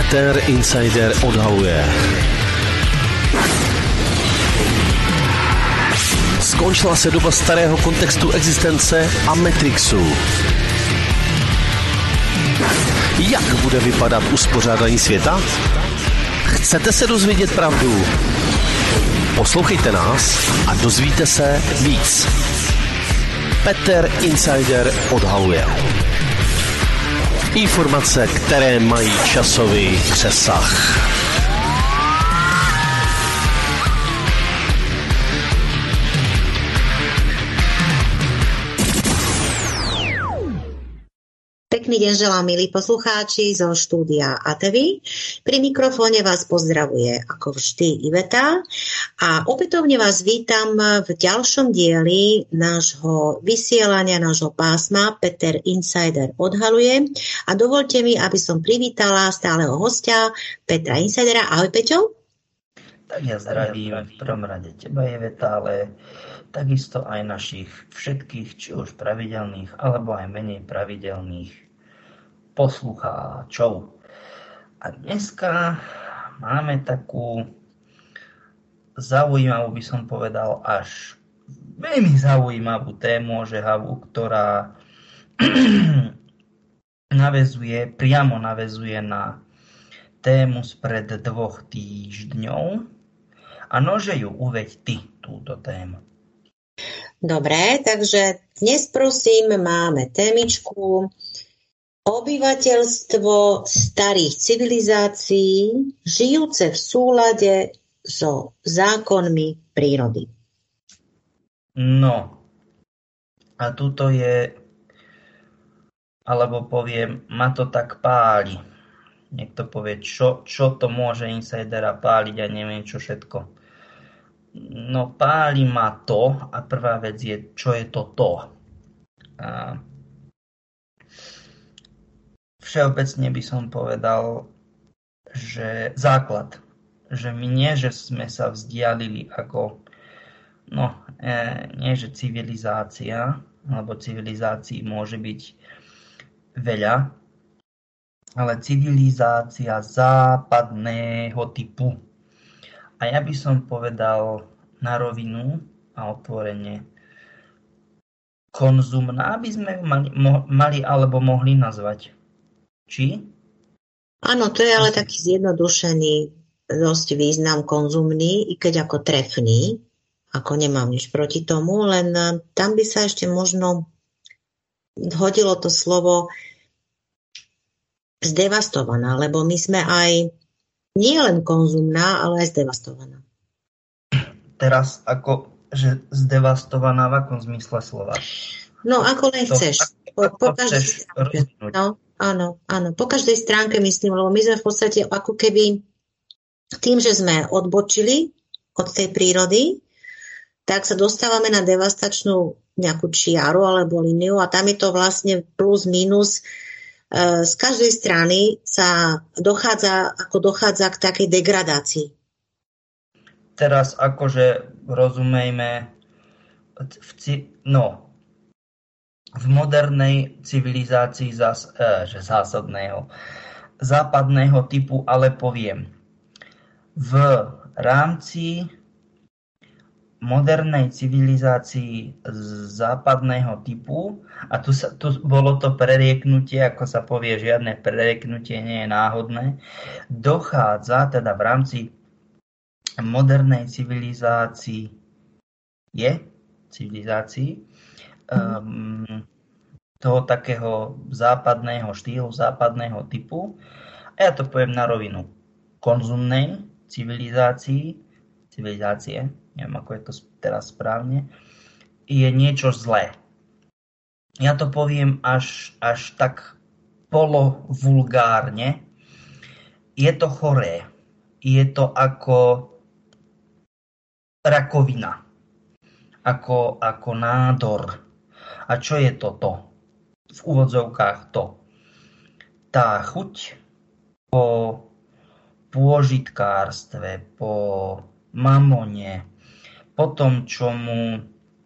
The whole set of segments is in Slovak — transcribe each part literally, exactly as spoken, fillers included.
Peter Insider odhaluje. Skončila se doba starého kontextu existence a Matrixu. Jak bude vypadat uspořádání světa? Chcete se dozvědět pravdu? Poslouchejte nás a dozvíte se víc. Peter Insider odhaluje. Informace, které mají časový přesah. Pekný deň želám, milí poslucháči zo štúdia á té vé. Pri mikrofóne vás pozdravuje ako vždy Iveta a opätovne vás vítam v ďalšom dieli nášho vysielania, nášho pásma Peter Insider odhaluje. A dovolte mi, aby som privítala stáleho hostia Petra Insidera. Ahoj, Peťo. Tak ja zdravím v prvom rade teba, Iveta, ale takisto aj našich všetkých, či už pravidelných, alebo aj menej pravidelných poslucháčov. A dneska máme takú zaujímavú, by som povedal, až veľmi zaujímavú tému, ožehavú, ktorá navezuje, priamo navezuje na tému spred dvoch týždňov. A nože ju uveď ty, túto tému. Dobre, takže dnes prosím máme témičku obyvateľstvo starých civilizácií žijúce v súlade so zákonmi prírody. No, a tuto je, alebo poviem, ma to tak páli. Niekto povie, čo, čo to môže insidera páliť a neviem čo všetko. No páli ma to a prvá vec je, čo je to to. A všeobecne by som povedal, že základ, že my nie, že sme sa vzdialili ako, no e, nie, že civilizácia, alebo civilizácií môže byť veľa, ale civilizácia západného typu. A ja by som povedal na rovinu a otvorene konzumná by sme mali, mo, mali alebo mohli nazvať. Či? Áno, to je ale taký zjednodušený dosť význam konzumný, i keď ako trefný, ako nemám nič proti tomu, len tam by sa ešte možno hodilo to slovo zdevastovaná, lebo my sme aj nie len konzumná, ale aj zdevastovaná. Teraz ako, že zdevastovaná v akom zmysle slova? No, ako len chceš. Po, po každej stránke. No, áno, áno. Po každej stránke myslím, lebo my sme v podstate ako keby tým, že sme odbočili od tej prírody, tak sa dostávame na devastačnú nejakú čiaru alebo líniu a tam je to vlastne plus, minus. Z každej strany sa dochádza, ako dochádza k takej degradácii. Teraz akože rozumejme, v, no, v modernej civilizácii zás, eh, že zásadného, západného typu, ale poviem, v rámci modernej civilizácii západného typu, a tu, sa, tu bolo to prerieknutie, ako sa povie, žiadne prerieknutie nie je náhodné, dochádza teda v rámci modernej civilizácii je civilizácii um, toho takého západného štýlu, západného typu, a ja to poviem na rovinu, konzumnej civilizácii, civilizácie, neviem, ako je to teraz správne, je niečo zlé. Ja to poviem až, až tak polovulgárne. Je to choré. Je to ako rakovina. Ako, ako nádor. A čo je toto? V úvodzovkách to. Tá chuť po pôžitkárstve, po mamone, po tom, čo mu e,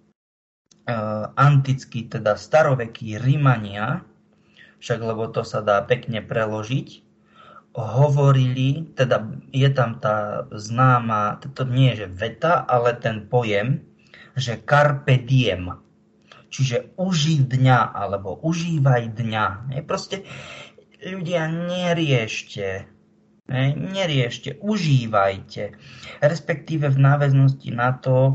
antickí, teda starovekí Rimania, však lebo to sa dá pekne preložiť, hovorili, teda je tam tá známa, to nie je že veta, ale ten pojem, že carpe diem, čiže uži dňa, alebo užívaj dňa. Je proste, ľudia, neriešte, ne, neriešte, užívajte. Respektíve v náväznosti na to e,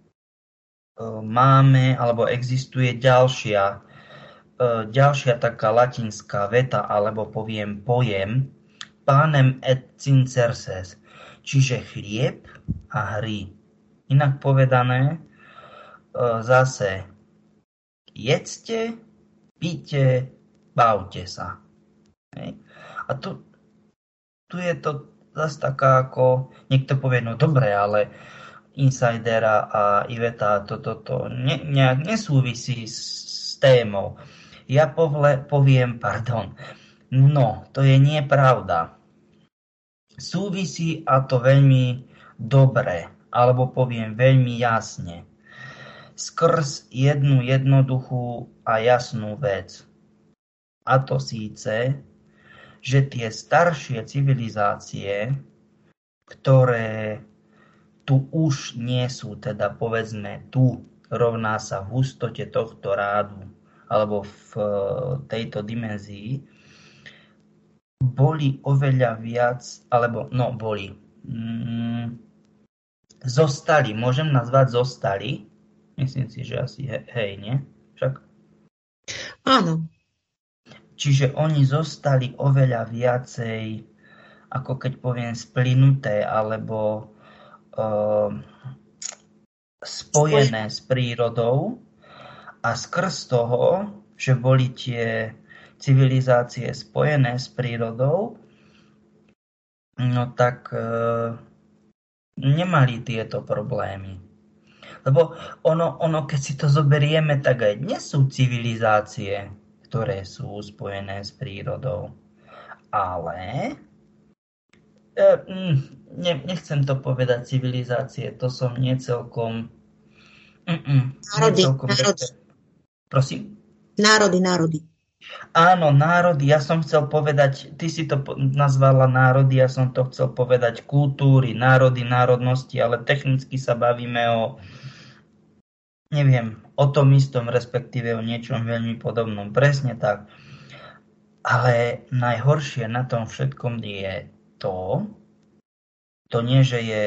máme, alebo existuje ďalšia, e, ďalšia taká latinská veta, alebo poviem pojem, panem et cincerses, čiže chlieb a hry. Inak povedané, zase jedzte, píte, bavte sa. A tu, tu je to zase taká ako, niekto povie, no dobre, ale Insidera a Iveta toto to, to ne, nejak nesúvisí s, s témou. Ja povle, poviem, pardon, no, to je nie pravda. Súvisí a to veľmi dobre, alebo poviem veľmi jasne. Skrz jednu jednoduchú a jasnú vec. A to síce, že tie staršie civilizácie, ktoré tu už nie sú, teda povedzme tu rovná sa v hustote tohto rádu, alebo v tejto dimenzii, boli oveľa viac, alebo no boli, mm, zostali, môžem nazvať zostali, myslím si, že asi he, hej, nie? Však? Áno. Čiže oni zostali oveľa viacej, ako keď poviem splynuté, alebo uh, spojené s prírodou a skrz toho, že boli tie civilizácie spojené s prírodou, no tak e, nemali tieto problémy. Lebo ono, ono, keď si to zoberieme, tak aj dnes sú civilizácie, ktoré sú spojené s prírodou. Ale e, ne, nechcem to povedať civilizácie, to som nie celkom... Národy, národy. Prosím? Národy, národy. Áno, národy, ja som chcel povedať, ty si to nazvala národy, ja som to chcel povedať kultúry, národy, národnosti, ale technicky sa bavíme o, neviem, o tom istom, respektíve o niečom veľmi podobnom. Presne tak. Ale najhoršie na tom všetkom je to, to nie, že je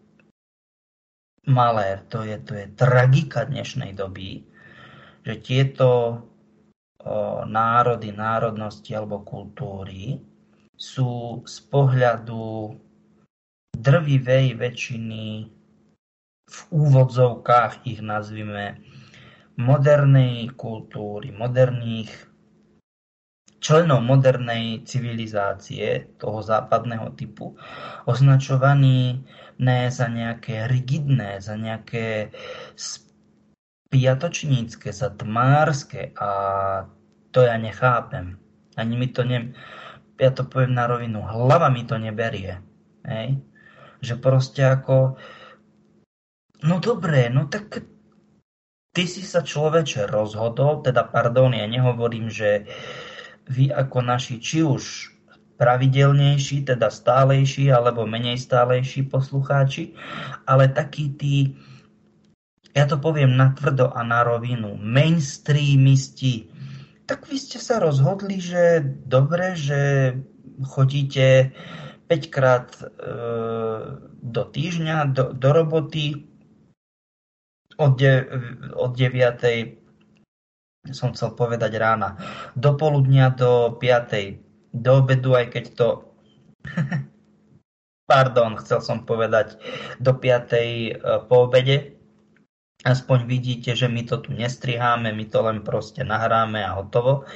malé, to je, to je tragika dnešnej doby, že tieto národy, národnosti alebo kultúry sú z pohľadu drvivej väčšiny v úvodzovkách ich nazvime modernej kultúry, moderných členov modernej civilizácie toho západného typu označovaní ne za nejaké rigidné, za nejaké spiatočnícke, za tmárske a to ja nechápem. Ani mi to ne... Ja to poviem na rovinu. Hlava mi to neberie. Hej? Že proste ako... No dobré, no tak ty si sa človeče rozhodol, teda pardon, ja nehovorím, že vy ako naši, či už pravidelnejší, teda stálejší, alebo menej stálejší poslucháči, ale takí tí, ja to poviem natvrdo a na rovinu, mainstreamisti, tak vy ste sa rozhodli, že dobre, že chodíte päťkrát e, do týždňa, do, do roboty, od, de, od deviatej, som chcel povedať rána, do poludnia, do piatej, do obedu, aj keď to... Pardon, chcel som povedať do piatej e, po obede. Aspoň vidíte, že my to tu nestriháme, my to len proste nahráme a hotovo.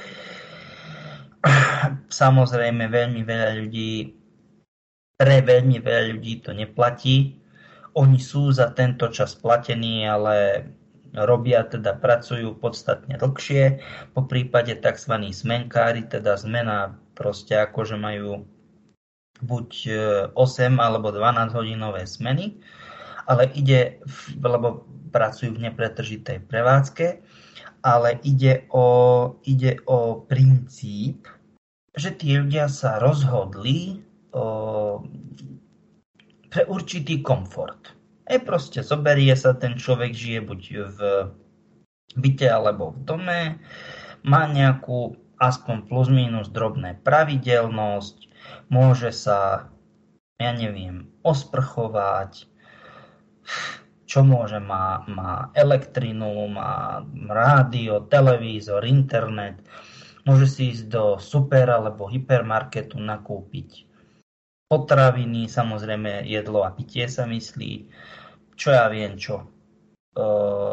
Samozrejme, veľmi veľa ľudí, pre veľmi veľa ľudí to neplatí. Oni sú za tento čas platení, ale robia, teda pracujú podstatne dlhšie. Po prípade tzv. Zmenkári, teda zmena proste akože majú buď osem alebo dvanásť hodinové smeny, ale ide, lebo pracujú v nepretržitej prevádzke, ale ide o, ide o princíp, že tí ľudia sa rozhodli pre určitý komfort. E proste zoberie sa, ten človek žije buď v byte alebo v dome, má nejakú aspoň plus minus drobné pravidelnosť, môže sa, ja neviem, osprchovať, čo môže, má, má elektrinu, má rádio, televízor, internet, môže si ísť do super alebo hypermarketu nakúpiť potraviny, samozrejme jedlo a pitie sa myslí, čo ja viem čo, e,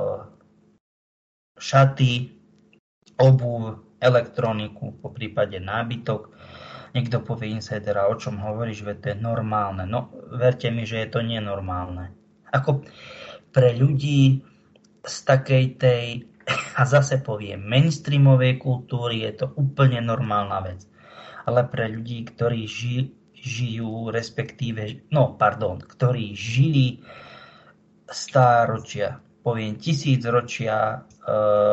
šaty, obuv, elektroniku, po prípade nábytok. Niekto povie insidera, o čom hovoríš, že to je normálne. No, verte mi, že je to nenormálne. Ako pre ľudí z takej tej, a zase poviem, mainstreamovej kultúry je to úplne normálna vec. Ale pre ľudí, ktorí ži, žijú, respektíve, no pardon, ktorí žili stáročia, poviem tisícročia e,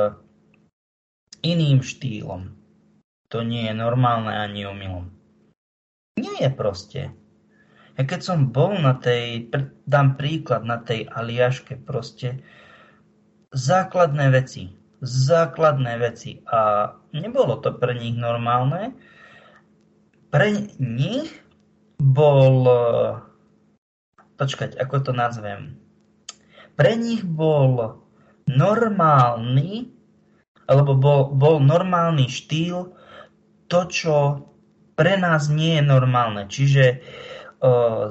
iným štýlom, to nie je normálne ani omylom. Nie je proste. Ja keď som bol na tej, dám príklad, na tej Aliaške, proste základné veci, základné veci a nebolo to pre nich normálne. Pre nich bol, počkať, ako to nazvem, pre nich bol normálny, alebo bol, bol normálny štýl to, čo pre nás nie je normálne. Čiže uh,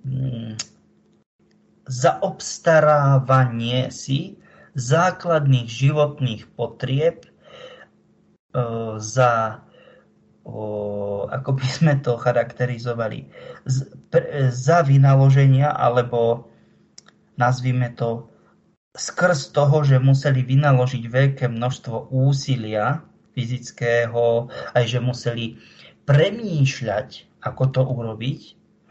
zaobstarávanie si základných životných potrieb uh, za ako by sme to charakterizovali, za vynaloženia, alebo nazvime to skrz toho, že museli vynaložiť veľké množstvo úsilia fyzického, aj že museli premýšľať, ako to urobiť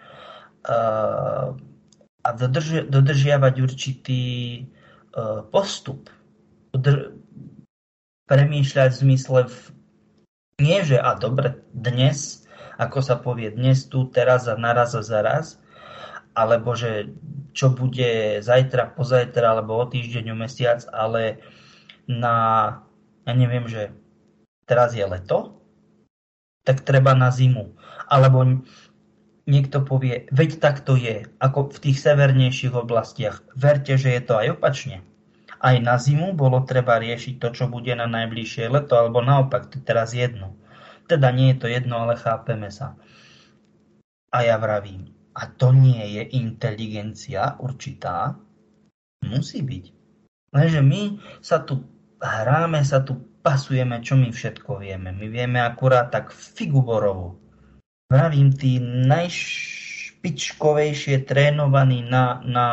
a dodrži- dodržiavať určitý postup. Premýšľať v zmysle v nie, že a dobre, dnes, ako sa povie, dnes tu, teraz a naraz a zaraz, alebo že čo bude zajtra, pozajtra, alebo o týždeň, o mesiac, ale na, ja neviem, že teraz je leto, tak treba na zimu. Alebo niekto povie, veď tak to je, ako v tých severnejších oblastiach. Verte, že je to aj opačne. Aj na zimu bolo treba riešiť to, čo bude na najbližšie leto, alebo naopak, to je teraz jedno. Teda nie je to jedno, ale chápeme sa. A ja vravím, a to nie je inteligencia určitá? Musí byť. Lenže my sa tu hráme, sa tu pasujeme, čo my všetko vieme. My vieme akurát tak figu borovu. Vravím, tí najšpičkovejšie trénovaní na... na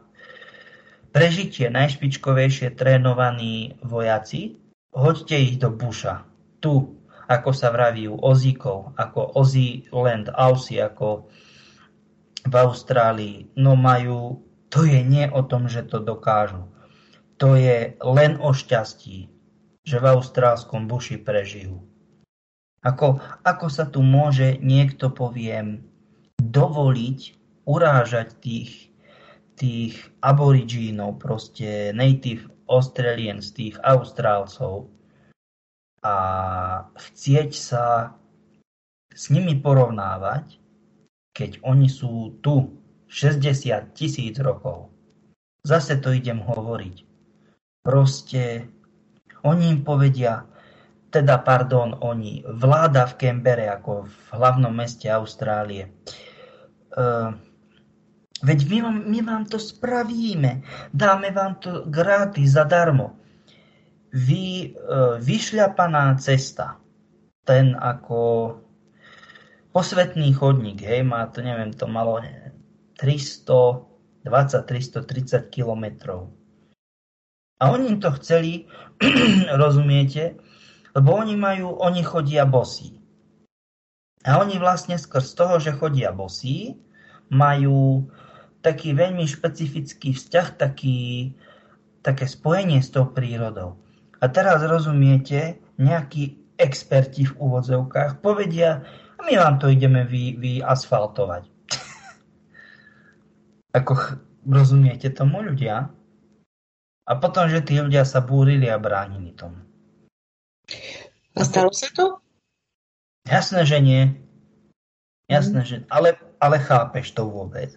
prežitie najšpičkovejšie trénovaní vojaci, hoďte ich do buša. Tu, ako sa vraví u Ozíkov, ako Ozzy Land, Aussie, ako v Austrálii, no majú, to je nie o tom, že to dokážu. To je len o šťastí, že v austrálskom buši prežijú. Ako, ako sa tu môže niekto, poviem, dovoliť urážať tých tých aborigínov, proste native Australians, tých Austrálcov a chcieť sa s nimi porovnávať, keď oni sú tu šesťdesiat tisíc rokov. Zase to idem hovoriť. Proste oni im povedia, teda pardon, oni, vláda v Canberre, ako v hlavnom meste Austrálie, uh, veď my vám, my vám to spravíme, dáme vám to gratis, zadarmo. Vy, e, vyšľapaná cesta, ten ako posvetný chodník, hej, má to, neviem, to malo tristodvadsať tristotridsať kilometrov. A oni to chceli, rozumiete, lebo oni majú, oni chodia bosí. A oni vlastne skrz toho, že chodia bosí, majú taký veľmi špecifický vzťah, taký, také spojenie s tou prírodou. A teraz rozumiete, nejakí experti v úvodzovkách povedia, my vám to ideme vy, vyasfaltovať. Ako, rozumiete tomu ľudia? A potom, že tí ľudia sa búrili a bránili tomu. A stalo sa to? Jasné, že nie. Jasné, mm. že... Ale, ale chápeš to vôbec.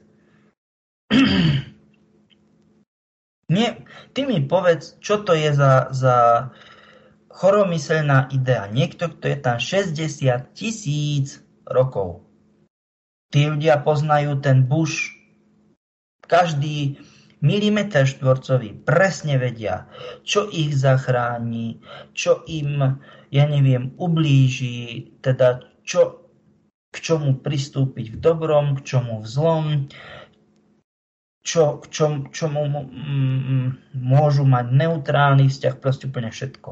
Nie, ty mi povedz, čo to je za, za choromyselná idea. Niekto, kto je tam šesťdesiat tisíc rokov. Tí ľudia poznajú ten buš. Každý milimeter štvorcový presne vedia, čo ich zachráni, čo im, ja neviem, ublíži, teda čo, k čomu pristúpiť v dobrom, k čomu v zlom, čo, k čom, čomu mm, môžu mať neutrálny vzťah, proste úplne všetko.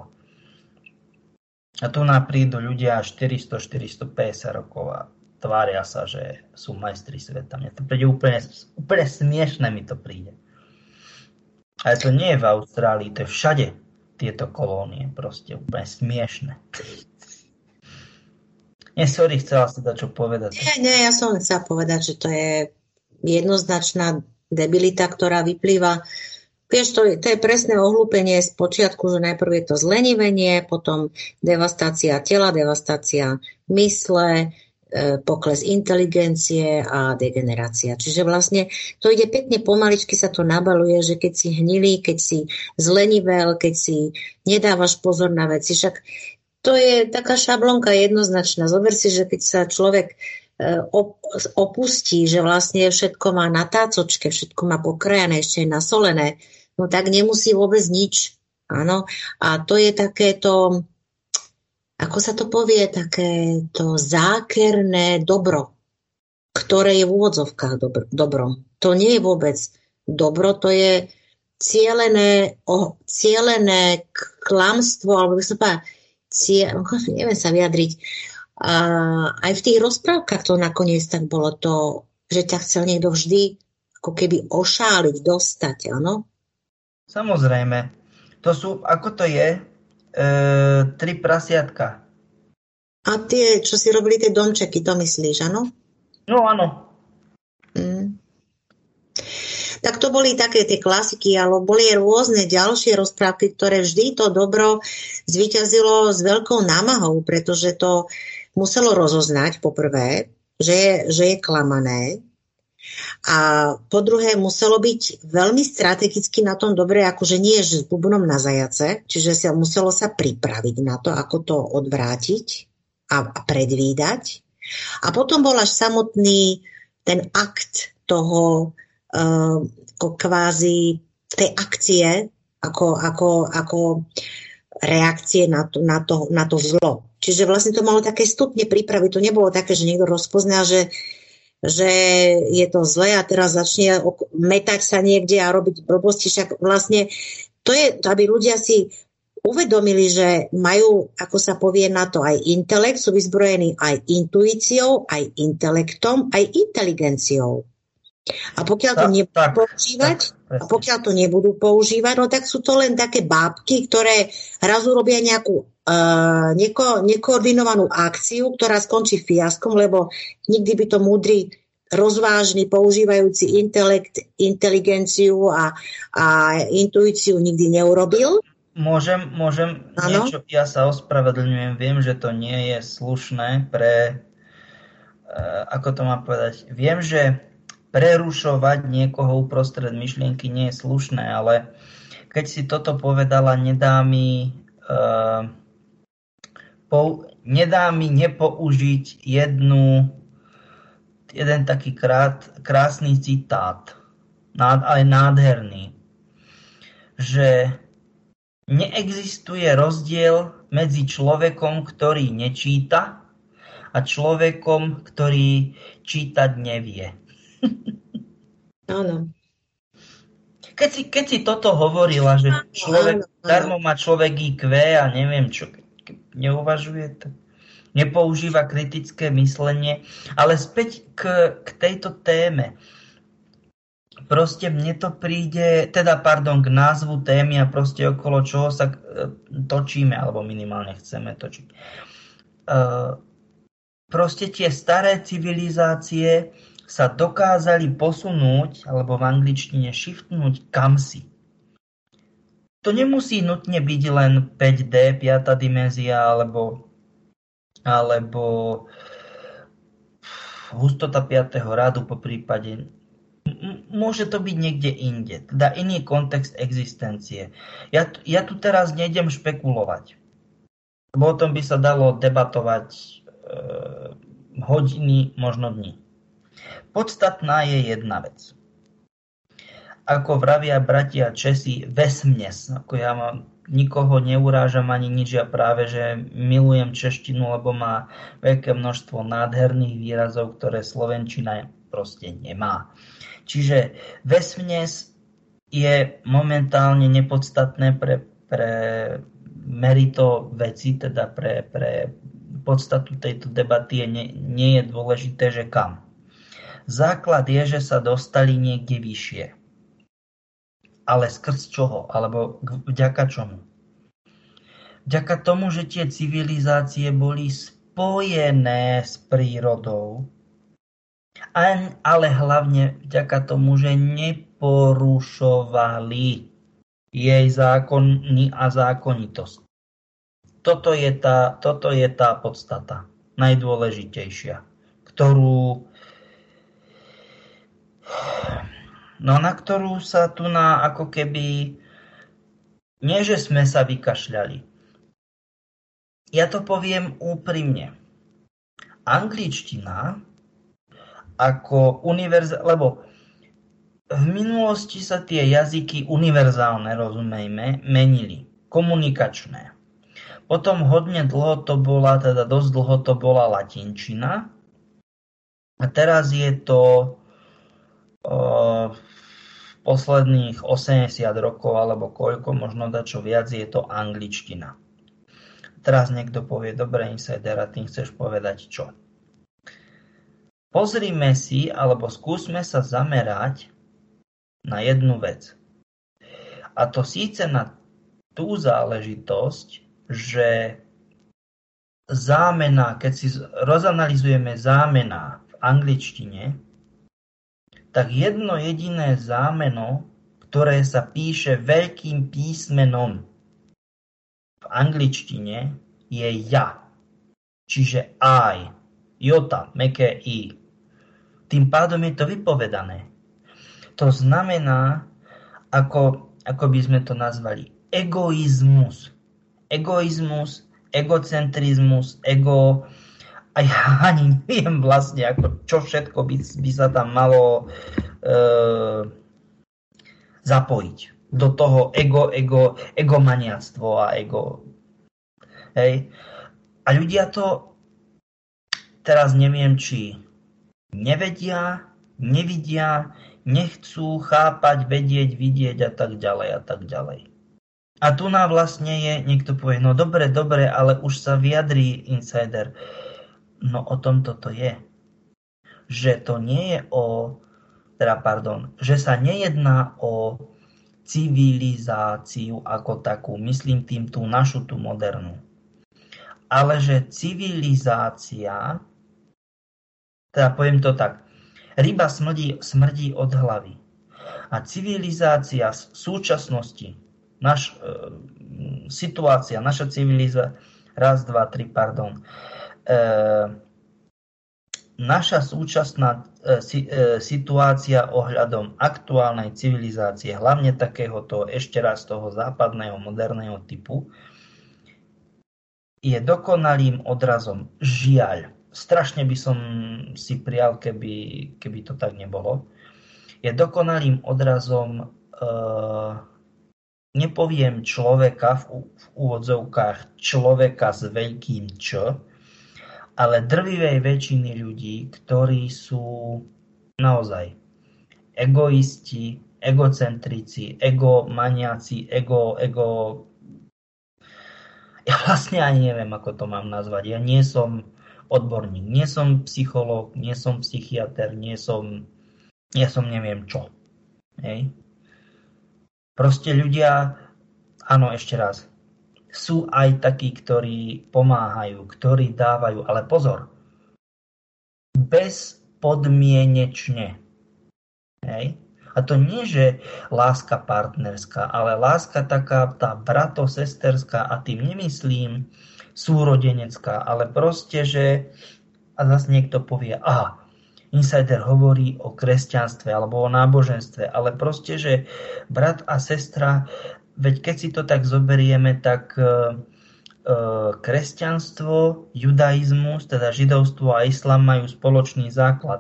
A tu nám prídu ľudia štyristo až štyristopäťdesiat rokov a tvária sa, že sú majstri sveta. Mne to príde úplne, úplne smiešne, mi to príde. Ale to nie je v Austrálii, to je všade tieto kolónie, proste úplne smiešne. Nie, sorry, chcela si dať čo povedať. Nie, nie, ja som chcela povedať, že to je jednoznačná debilita, ktorá vyplýva. Vieš, to je, to je presné ohlúpenie z počiatku, že najprv je to zlenivenie, potom devastácia tela, devastácia mysle, e, pokles inteligencie a degenerácia. Čiže vlastne to ide pekne pomaličky, sa to nabaluje, že keď si hnilý, keď si zlenivel, keď si nedávaš pozor na veci, však to je taká šablonka jednoznačná. Zober si, že keď sa človek opustí, že vlastne všetko má na tácočke, všetko má pokrajané, ešte aj nasolené, no tak nemusí vôbec nič. Áno. A to je takéto, ako sa to povie, takéto zákerné dobro, ktoré je v úvodzovkách dobro, dobrom. To nie je vôbec dobro, to je cielené, oh, cielené klamstvo, alebo by som povedala, ciel, neviem sa vyjadriť. A aj v tých rozprávkach to nakoniec tak bolo to, že ťa chcel niekto vždy ako keby ošáliť, dostať, áno? Samozrejme. To sú, ako to je, e, tri prasiatka. A tie, čo si robili tie domčeky, to myslíš, áno? No, áno. Mm. Tak to boli také tie klasiky, ale boli rôzne ďalšie rozprávky, ktoré vždy to dobro zvíťazilo s veľkou námahou, pretože to muselo rozoznať poprvé, že je, že je klamané, a po druhé muselo byť veľmi strategicky na tom dobre, akože nie že s bubnom na zajace, čiže sa muselo sa pripraviť na to, ako to odvrátiť a, a predvídať. A potom bol až samotný ten akt toho uh, ako kvázi tej akcie, ako, ako, ako reakcie na to, na, to, na to zlo. Čiže vlastne to malo také stupne prípravy. To nebolo také, že niekto rozpozná, že, že je to zlé a teraz začne metať sa niekde a robiť blbosti. Však vlastne to je, aby ľudia si uvedomili, že majú, ako sa povie na to, aj intelekt, sú vyzbrojení aj intuíciou, aj intelektom, aj inteligenciou. A pokiaľ to nebudú používať, a pokiaľ to nebudú používať, no tak sú to len také bábky, ktoré raz urobia nejakú uh, neko, nekoordinovanú akciu, ktorá skončí fiaskom, lebo nikdy by to múdry, rozvážny, používajúci intelekt, inteligenciu a, a intuíciu nikdy neurobil. Môžem, môžem niečo, ja sa ospravedlňujem, viem, že to nie je slušné pre, uh, ako to mám povedať, viem, že prerušovať niekoho uprostred myšlienky nie je slušné, ale keď si toto povedala, nedá mi, uh, pou, nedá mi nepoužiť jednu, jeden taký krát, krásny citát, nád, aj nádherný, že neexistuje rozdiel medzi človekom, ktorý nečíta, a človekom, ktorý čítať nevie. Áno. Keď si, keď si toto hovorila, že človek, áno, áno. darmo má človek í kvé a neviem čo, neuvažuje to, nepoužíva kritické myslenie, ale späť k, k tejto téme. Proste mne to príde, teda pardon, k názvu témy a proste okolo čoho sa točíme, alebo minimálne chceme točiť. Uh, proste tie staré civilizácie sa dokázali posunúť, alebo v angličtine shiftnúť kamsi. To nemusí nutne byť len päť dé, piata dimenzia, alebo, alebo hustota piateho radu po prípade. Môže to byť niekde inde, teda iný kontext existencie. Ja, ja tu teraz nejdem špekulovať, lebo o tom by sa dalo debatovať e, hodiny, možno dní. Podstatná je jedna vec. Ako vravia bratia Česi, vesměs. Ako ja mám, nikoho neurážam ani nič, ja práve, že milujem češtinu, lebo má veľké množstvo nádherných výrazov, ktoré slovenčina proste nemá. Čiže vesměs je momentálne nepodstatné pre, pre merito veci, teda pre, pre podstatu tejto debaty je, nie, nie je dôležité, že kam. Základ je, že sa dostali niekde vyššie. Ale skrz čoho? Alebo vďaka čomu? Vďaka tomu, že tie civilizácie boli spojené s prírodou, ale hlavne vďaka tomu, že neporušovali jej zákony a zákonitosť. Toto je tá, toto je tá podstata, najdôležitejšia, ktorú no na ktorú sa tu na ako keby nie, že sme sa vykašľali. Ja to poviem úprimne. Angličtina ako univerzálne, lebo v minulosti sa tie jazyky univerzálne, rozumejme, menili. Komunikačné. Potom hodne dlho to bola, teda dosť dlho to bola latinčina. A teraz je to o, posledných osemdesiat rokov, alebo koľko, možno dačo viac, je to angličtina. Teraz niekto povie, dobre, insider, a tým chceš povedať čo? Pozrime si, alebo skúsme sa zamerať na jednu vec. A to síce na tú záležitosť, že zámena, keď si rozanalizujeme zámena v angličtine, tak jedno jediné zámeno, ktoré sa píše veľkým písmenom v angličtine, je ja. Čiže I. Jota, mäkké I. Tým pádom je to vypovedané. To znamená, ako, ako by sme to nazvali, egoizmus. Egoizmus, egocentrizmus, ego... A ja ani neviem vlastne, ako, čo všetko by, by sa tam malo e, zapojiť do toho ego, ego, egomaniactvo a ego. Hej. A ľudia to teraz neviem, či nevedia, nevidia, nechcú chápať, vedieť, vidieť a tak ďalej a tak ďalej. A tu nám vlastne je, niekto povie, no dobre, dobre, ale už sa vyjadrí insider. No o tom toto je. Že to nie je o, teda pardon, že sa nejedná o civilizáciu ako takú, myslím tým tú našu, tú modernú. Ale že civilizácia, teda poviem to tak, ryba smrdí, smrdí od hlavy. A civilizácia v súčasnosti, naš, e, situácia, naša civilizácia, raz, dva, tri, pardon, E, naša súčasná e, si, e, situácia ohľadom aktuálnej civilizácie, hlavne takéhoto ešte raz toho západného moderného typu, je dokonalým odrazom. Žiaľ, strašne by som si prial, keby, keby to tak nebolo, je dokonalým odrazom, e, nepoviem človeka, v, v úvodzovkách človeka s veľkým Č, ale drvivej väčšiny ľudí, ktorí sú naozaj egoisti, egocentrici, egomaniaci, ego, ego... Ja vlastne ani neviem, ako to mám nazvať. Ja nie som odborník, nie som psychológ, nie som psychiater, nie som, nie som neviem čo. Hej. Proste ľudia, áno, ešte raz, sú aj takí, ktorí pomáhajú, ktorí dávajú, ale pozor, bezpodmienečne. Hej? A to nie, že láska partnerská, ale láska taká tá bratosesterská, a tým nemyslím súrodenecká, ale proste, že a zase niekto povie, aha, insider hovorí o kresťanstve alebo o náboženstve, ale proste, že brat a sestra, veď keď si to tak zoberieme, tak e, e, kresťanstvo, judaizmus, teda židovstvo a islám majú spoločný základ.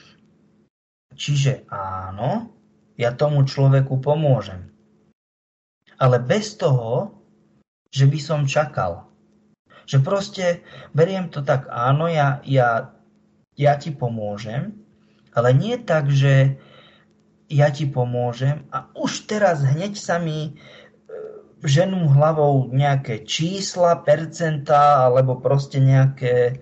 Čiže áno, ja tomu človeku pomôžem. Ale bez toho, že by som čakal. Že proste beriem to tak, áno, ja, ja, ja ti pomôžem, ale nie tak, že ja ti pomôžem a už teraz hneď sa mi ženú hlavou nejaké čísla, percentá, alebo proste nejaké,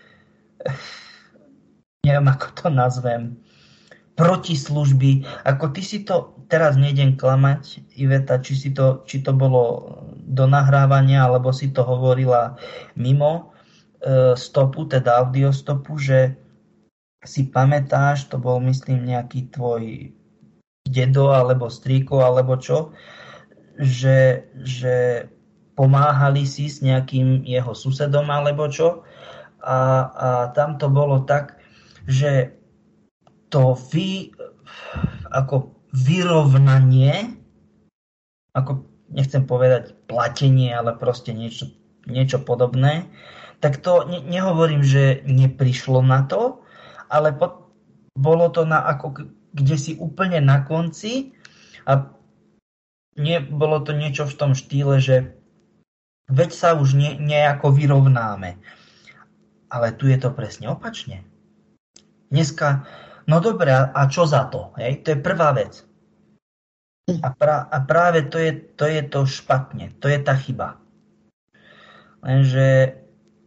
neviem ako to nazvem, protislužby. Ako ty si to, teraz nejdem klamať, Iveta, či, si to, či to bolo do nahrávania, alebo si to hovorila mimo e, stopu, teda audiostopu, že si pamätáš, to bol myslím nejaký tvoj dedo, alebo strýko, alebo čo, že, že pomáhali si s nejakým jeho susedom, alebo čo. A, a tam to bolo tak, že to vy, ako vyrovnanie, ako nechcem povedať platenie, ale proste niečo, niečo podobné, tak to ne, nehovorím, že neprišlo na to, ale po, bolo to na ako kde si úplne na konci a nie, bolo to niečo v tom štýle, že veď sa už ne, nejako vyrovnáme. Ale tu je to presne opačne. Dneska no dobre, a čo za to? Hej? To je prvá vec. A, pra, a práve to je, to je to špatne. To je tá chyba. Lenže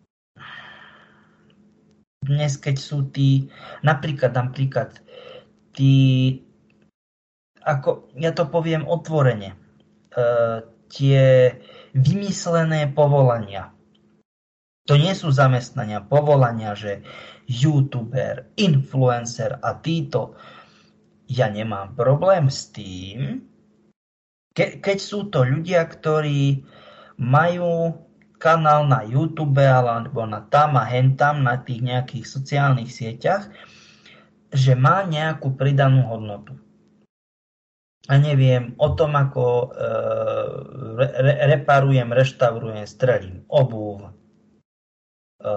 dnes, keď sú tí, napríklad, napríklad, tí, ako ja to poviem otvorene, e, tie vymyslené povolania. To nie sú zamestnania, povolania, že youtuber, influencer a títo. Ja nemám problém s tým, ke, keď sú to ľudia, ktorí majú kanál na YouTube alebo na tam a hentam na tých nejakých sociálnych sieťach, že má nejakú pridanú hodnotu. A neviem, o tom, ako e, re, reparujem, reštaurujem, strelím obuv, e,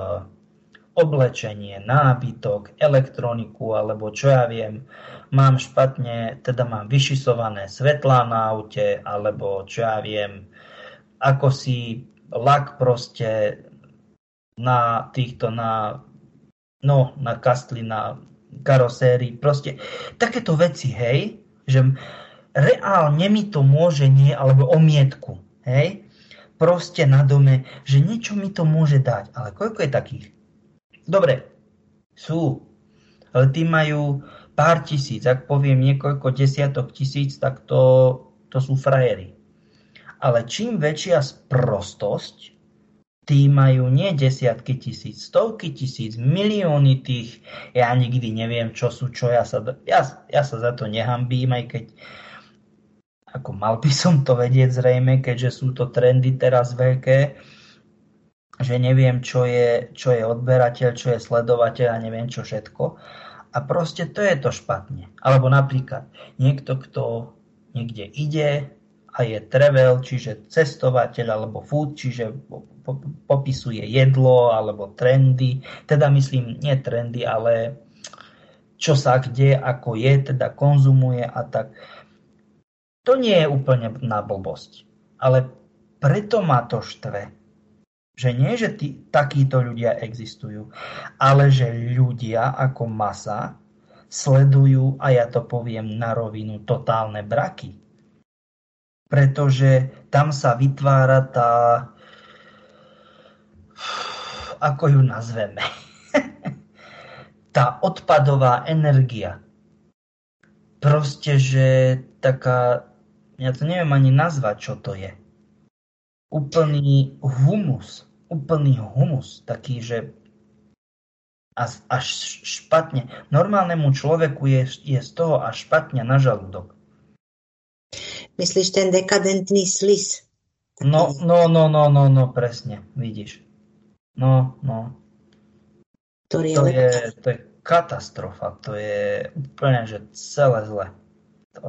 oblečenie, nábytok, elektroniku, alebo čo ja viem, mám špatne, teda mám vyšisované svetlá na aute, alebo čo ja viem, ako si lak proste na týchto, na, no, na kastli, na karosérii, proste takéto veci, hej, že reálne mi to môže nie, alebo omietku, hej, proste na dome, že niečo mi to môže dať, ale koľko je takých? Dobre, sú, ale tí majú pár tisíc, ak poviem niekoľko desiatok tisíc, tak to, to sú frajery. Ale čím väčšia sprostosť, tí majú nie desiatky tisíc, stovky tisíc, milióny tých, ja nikdy neviem, čo sú, čo ja sa, ja, ja sa za to nehambím, aj keď ako mal by som to vedieť zrejme, keďže sú to trendy teraz veľké, že neviem, čo je, čo je odberateľ, čo je sledovateľ a neviem čo všetko. A proste to je to špatne. Alebo napríklad niekto, kto niekde ide a je travel, čiže cestovateľ alebo food, čiže popisuje jedlo alebo trendy. Teda myslím, nie trendy, ale čo sa kde, ako je, teda konzumuje a tak. To nie je úplne na blbosť. Ale preto ma to štve. Že nie, že tí, takíto ľudia existujú, ale že ľudia ako masa sledujú, a ja to poviem na rovinu, totálne braky. Pretože tam sa vytvára tá, ako ju nazveme, tá odpadová energia. Proste, že taká, ja to neviem ani nazvať, čo to je. Úplný humus, úplný humus, taký, že A, až špatne. Normálnemu človeku je, je z toho až špatne na žalúdok. Myslíš ten dekadentný slis? No, no, no, no, no, no, presne, vidíš. No, no. Ktorý je to, je, to je katastrofa. To je úplne, že celé zle. To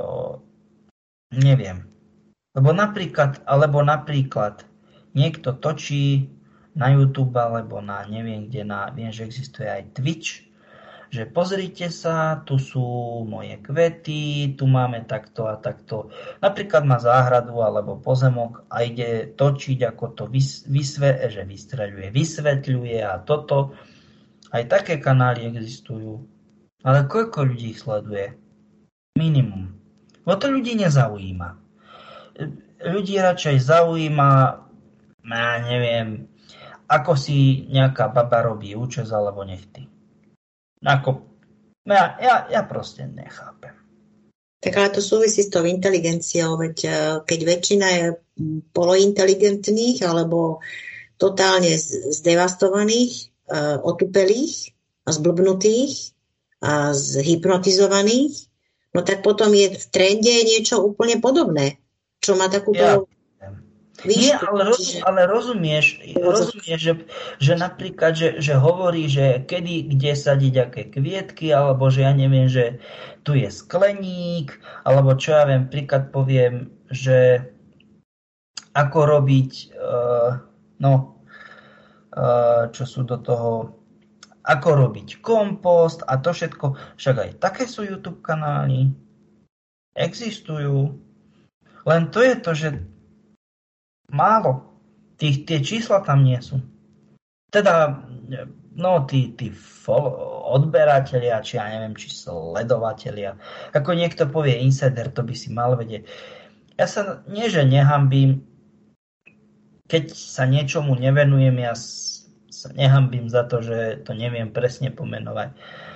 neviem. Lebo napríklad, alebo napríklad niekto točí na YouTube alebo na neviem kde, na, viem, že existuje aj Twitch, že pozrite sa, tu sú moje kvety, tu máme takto a takto. Napríklad má záhradu alebo pozemok a ide točiť, ako to vysve, že vystreľuje, vysvetľuje a toto. Aj také kanály existujú. Ale koľko ľudí ich sleduje? Minimum. Bo to ľudí nezaujíma. Ľudí radšej zaujíma, ja neviem, ako si nejaká baba robí účes alebo nechty. Ako, ja, ja, ja proste nechápem. Tak ale to súvisí s tou inteligenciou, veď keď väčšina je polointeligentných alebo totálne zdevastovaných, otupelých a zblbnutých a zhypnotizovaných, no tak potom je v trende niečo úplne podobné, čo má takú ja. Víš, Nie, ale, roz, ale rozumieš, rozumieš že, že napríklad, že, že hovorí, že kedy, kde sadiť aké kvietky, alebo že ja neviem, že tu je skleník, alebo čo ja viem, príklad poviem, že ako robiť, uh, no, uh, čo sú do toho, ako robiť kompost a to všetko. Však aj také sú YouTube kanály, existujú, len to je to, že málo. Tých, tie čísla tam nie sú. Teda, no, tí, tí odberatelia, či ja neviem, či sledovatelia. Ako niekto povie insider, to by si mal vedieť. Ja sa, nie že nehambím, keď sa niečomu nevenujem, ja sa nehambím za to, že to neviem presne pomenovať.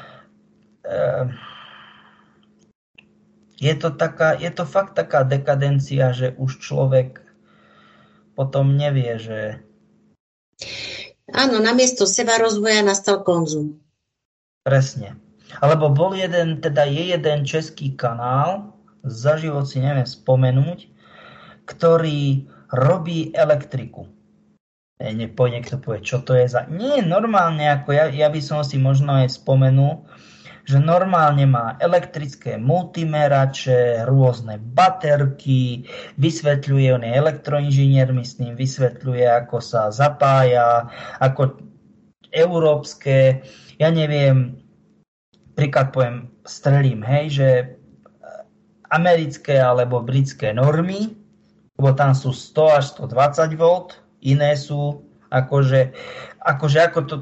Je to taká, je to fakt taká dekadencia, že už človek potom nevie, že... Áno, namiesto seba rozvoja nastal konzum. Presne. Alebo bol jeden, teda je jeden český kanál, za život si neviem spomenúť, ktorý robí elektriku. Nepovie, niekto povie, čo to je za... Nie, normálne, ako ja, ja by som si možno aj spomenul, že normálne má elektrické multimerače, rôzne baterky, vysvetľuje, on je elektroinžinier, myslím, vysvetľuje, ako sa zapája, ako európske, ja neviem, príklad poviem, strelím, hej, že americké alebo britské normy, lebo tam sú sto až stodvadsať volt, iné sú akože, akože ako to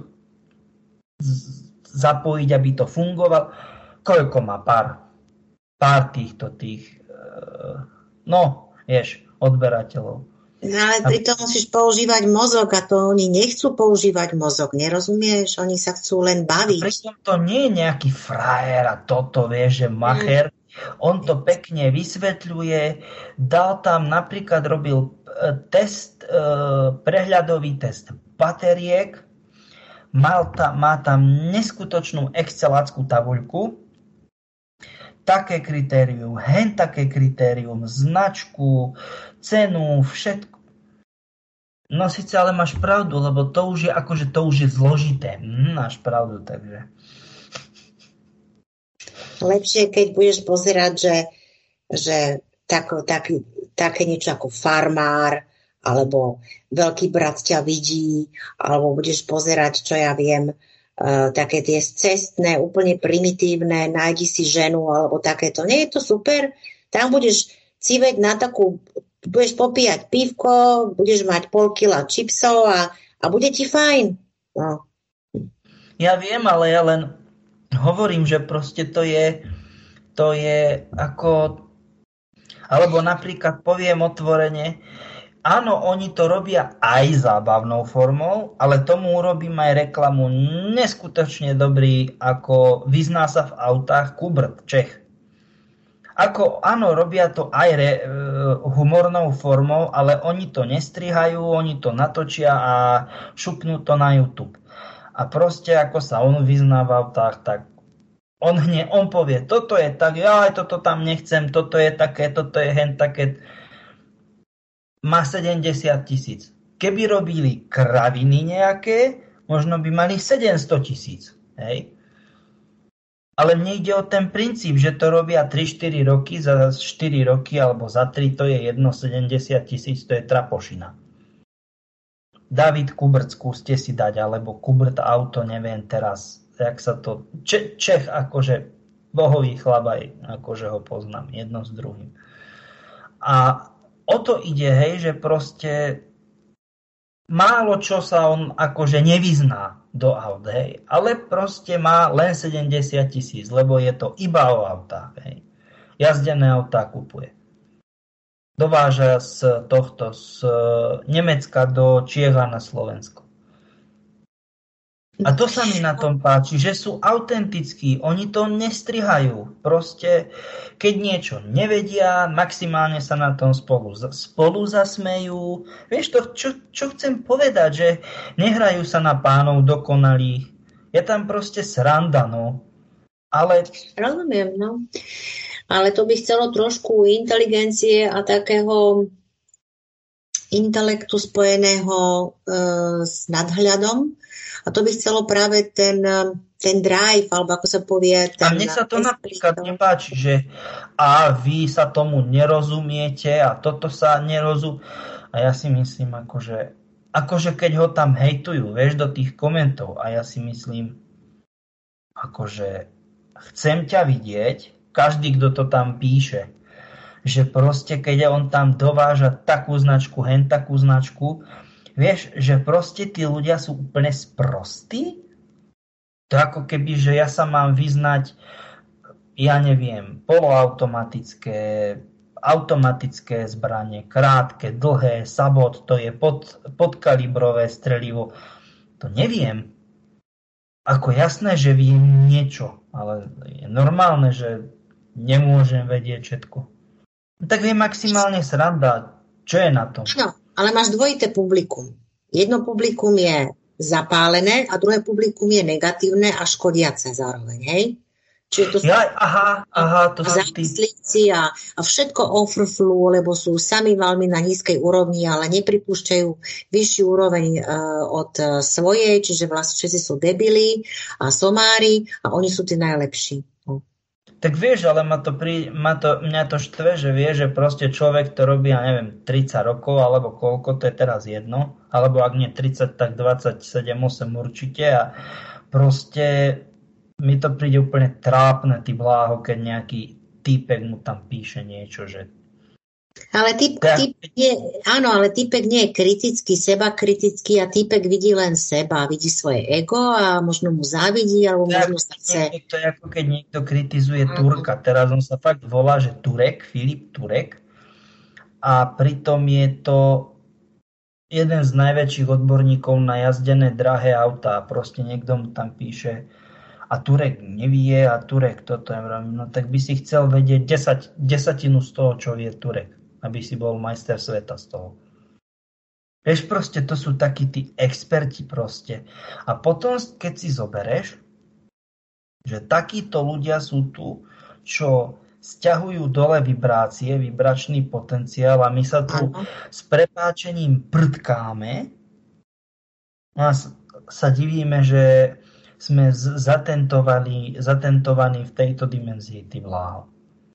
zapojiť, aby to fungovalo. Koľko má pár, pár týchto tých, no, vieš, odberateľov. No ale pritom musíš používať mozog a to oni nechcú používať mozog, nerozumieš? Oni sa chcú len baviť. A pritom to nie je nejaký frajer a toto, vieš, že macher. Mm. On to pekne vysvetľuje. Dal tam, napríklad robil test, prehľadový test bateriek. Mal tam, má tam neskutočnú exceláckú tabuľku, také kritérium, hen také kritérium, značku, cenu, všetko. No síce ale máš pravdu, lebo to už je akože to už je zložité. Hm, máš pravdu, takže. Lepšie, keď budeš pozerať, že, že tak, tak, také niečo ako farmár, alebo veľký brat ťa vidí, alebo budeš pozerať, čo ja viem, uh, také tie cestné, úplne primitívne, nájdi si ženu, alebo takéto. Nie je to super? Tam budeš civeť na takú, budeš popíjať pívko, budeš mať pol kila čipsov a, a bude ti fajn. No. Ja viem, ale ja len hovorím, že proste to je, to je ako, alebo napríklad poviem otvorene, áno, oni to robia aj zábavnou formou, ale tomu urobím aj reklamu neskutočne dobrý, ako vyzná sa v autách Kubrt, Čech. Ako, áno, robia to aj re, e, humornou formou, ale oni to nestrihajú, oni to natočia a šupnú to na YouTube. A proste ako sa on vyzná v autách, tak on hne, on povie, toto je tak, ja aj toto tam nechcem, toto je také, toto je hen také. Má sedemdesiat tisíc. Keby robili kraviny nejaké, možno by mali sedemsto tisíc. Hej? Ale mne ide o ten princíp, že to robia tri štyri roky, za štyri roky alebo za tri, to je jedno, sedemdesiat tisíc, to je trapošina. David Kubrt, skúste si dať, alebo Kubrt auto, neviem teraz, jak sa to... Če- Čech, akože bohový chlapaj, akože ho poznám, jedno s druhým. A o to ide, hej, že proste málo čo sa on akože nevyzná do aut, hej, ale proste má len sedemdesiat tisíc, lebo je to iba o autách, hej. Jazdené autá kupuje. Dováža z tohto, z Nemecka do Čiech a na Slovensko. A to sa mi na tom páči, že sú autentickí, oni to nestrihajú. Proste, keď niečo nevedia, maximálne sa na tom spolu, spolu zasmejú. Vieš to, čo, čo chcem povedať, že nehrajú sa na pánov dokonalých. Je tam proste sranda, no. Ale... Rozumiem, no. Ale to by chcelo trošku inteligencie a takého intelektu spojeného e, s nadhľadom. A to by chcelo práve ten, ten drive, alebo ako sa povie... Ten, a mne sa to napríklad nepáči, že a vy sa tomu nerozumiete a toto sa nerozumie. A ja si myslím, akože, akože keď ho tam hejtujú, vieš, do tých komentov, a ja si myslím, akože chcem ťa vidieť, každý, kto to tam píše, že proste, keď on tam dováža takú značku, hen takú značku, vieš, že proste tí ľudia sú úplne sprostí? To ako keby, že ja sa mám vyznať, ja neviem, poloautomatické, automatické zbranie, krátke, dlhé, sabot, to je pod, podkalibrové strelivo. To neviem. Ako jasné, že viem niečo, ale je normálne, že nemôžem vedieť všetko. Tak je maximálne sranda. Čo je na tom? No, ale máš dvojité publikum. Jedno publikum je zapálené a druhé publikum je negatívne a škodiace zároveň, hej? Čiže to sú ja, aha, aha, to závislíci a, a všetko overflow, lebo sú sami veľmi na nízkej úrovni, ale nepripúšťajú vyššiu úroveň uh, od uh, svojej, čiže vlastne všetci sú debili a somári a oni sú tí najlepší. Tak vieš, ale ma to pri, ma to, mňa to štve, že vie, že proste človek to robí, ja neviem, tridsať rokov, alebo koľko, to je teraz jedno, alebo ak nie tridsať, tak dvadsaťsedem osem určite a proste mi to príde úplne trápne, ty bláho, keď nejaký týpek mu tam píše niečo, že... Ale typ, ja, typ nie, áno, ale týpek nie je kritický, seba kritický a týpek vidí len seba, vidí svoje ego a možno mu závidí, alebo ja, možno sa chce... To je ako keď niekto kritizuje Turka. Teraz on sa fakt volá, že Turek, Filip Turek. A pritom je to jeden z najväčších odborníkov na jazdené drahé autá. Proste niekto mu tam píše a Turek nevie a Turek toto je. No tak by si chcel vedieť desať, desatinu z toho, čo vie Turek, aby si bol majster sveta z toho. Vieš, proste to sú takí tí experti proste. A potom, keď si zobereš, že takíto ľudia sú tu, čo sťahujú dole vibrácie, vibračný potenciál a my sa tu s prepáčením prdkáme a sa divíme, že sme zatentovaní, zatentovaní v tejto dimenzii, ty bláho.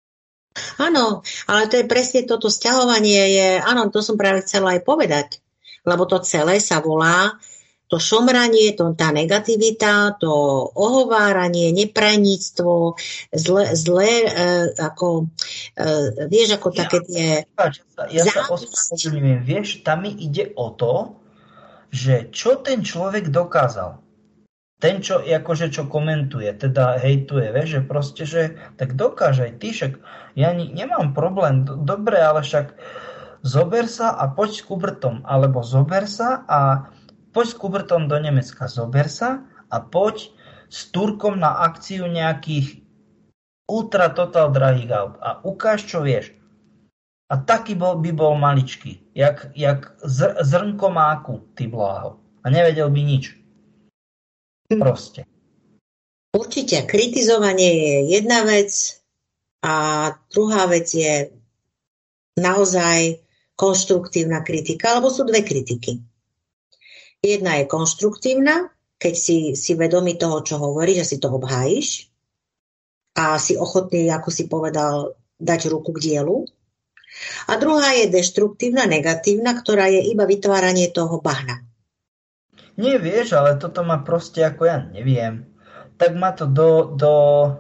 Áno, ale to je presne toto sťahovanie je, áno, to som práve chcela aj povedať, lebo to celé sa volá to šomranie, to, tá negativita, to ohováranie, neprajníctvo, zle, zle e, ako, e, vieš, ako ja, také tie... Ja sa ospravedlňujem, vieš, tam mi ide o to, že čo ten človek dokázal. Ten, čo, akože, čo komentuje, teda hejtuje, vieš, že proste, že tak dokáže aj ty, však ja ni, nemám problém, dobre, ale však zober sa a poď s Kubertom, alebo zober sa a poď s Kubertom do Nemecka, zober sa a poď s Turkom na akciu nejakých ultra total drahých aut a ukáž, čo vieš. A taký bol, by bol maličký, jak, jak zr, zrnko máku, ty bláho. A nevedel by nič. Proste. Určite, kritizovanie je jedna vec a druhá vec je naozaj konštruktívna kritika, alebo sú dve kritiky. Jedna je konštruktívna, keď si, si vedomý toho, čo hovoríš, že si to obhájiš a si ochotný, ako si povedal, dať ruku k dielu. A druhá je deštruktívna, negatívna, ktorá je iba vytváranie toho bahna. Nie, vieš, ale toto ma proste, ako ja neviem, tak ma to do, do,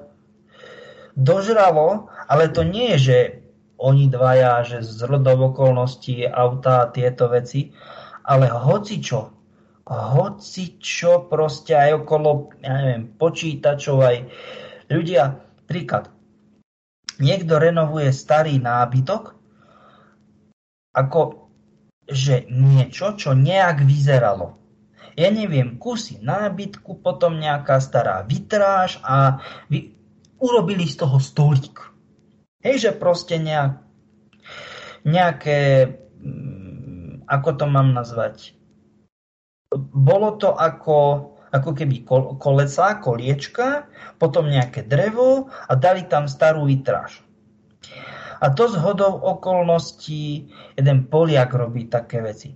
dožralo, ale to nie je, že oni dvaja, že z rodov okolností, auta a tieto veci, ale hocičo, hocičo proste aj okolo, ja neviem, počítačov, aj ľudia, príklad, niekto renovuje starý nábytok, ako, že niečo, čo nejak vyzeralo. Ja neviem, kusy nábytku, potom nejaká stará vitráž a vy, urobili z toho stolík. Hej, že proste nejak, nejaké, ako to mám nazvať, bolo to ako, ako keby koleca, koliečka, potom nejaké drevo a dali tam starú vitráž. A to z hodou okolností jeden Poliak robí také veci.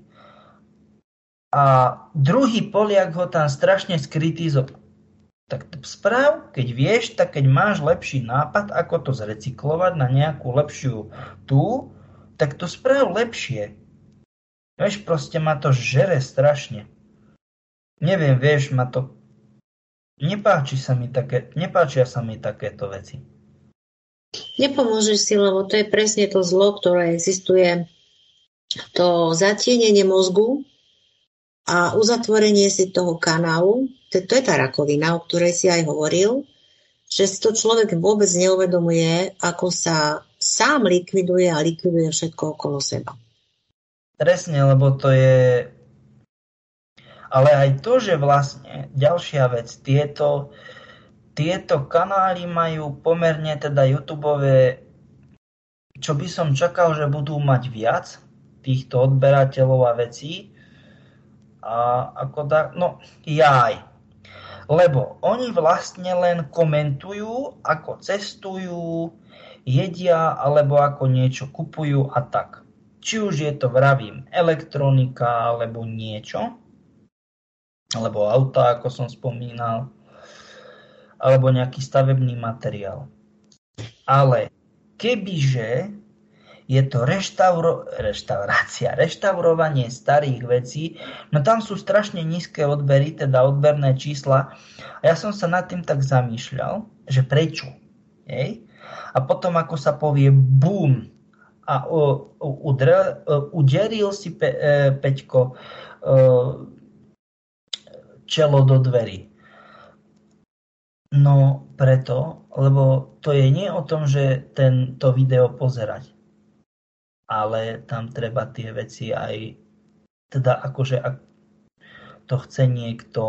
A druhý Poliak ho tam strašne skritizoval. Tak to správ, keď vieš, tak keď máš lepší nápad, ako to zrecyklovať na nejakú lepšiu tú, tak to správ lepšie. Vieš, proste ma to žere strašne. Neviem, vieš, ma to... Nepáči sa mi také... Nepáčia sa mi takéto veci. Nepomôžeš si, lebo to je presne to zlo, ktoré existuje. To zatienenie mozgu a uzatvorenie si toho kanálu, to, to je tá rakovina, o ktorej si aj hovoril, že si to človek vôbec neuvedomuje, ako sa sám likviduje a likviduje všetko okolo seba. Presne, lebo to je... Ale aj to, že vlastne ďalšia vec, tieto, tieto kanály majú pomerne teda YouTubeové, čo by som čakal, že budú mať viac týchto odberateľov a vecí. A ako da, no jaj. Lebo oni vlastne len komentujú, ako cestujú, jedia, alebo ako niečo kupujú a tak. Či už je to, vravím, elektronika, alebo niečo, alebo auta, ako som spomínal, alebo nejaký stavebný materiál. Ale kebyže je to reštauro, reštaurácia, reštaurovanie starých vecí, no tam sú strašne nízke odbery, teda odberné čísla. A ja som sa nad tým tak zamýšľal, že prečo? Hej? A potom, ako sa povie boom, a uh, udrel, uh, uderil si pe, uh, Peťko uh, čelo do dverí. No preto, lebo to je nie o tom, že tento video pozerať. Ale tam treba tie veci aj, teda akože ak to chce niekto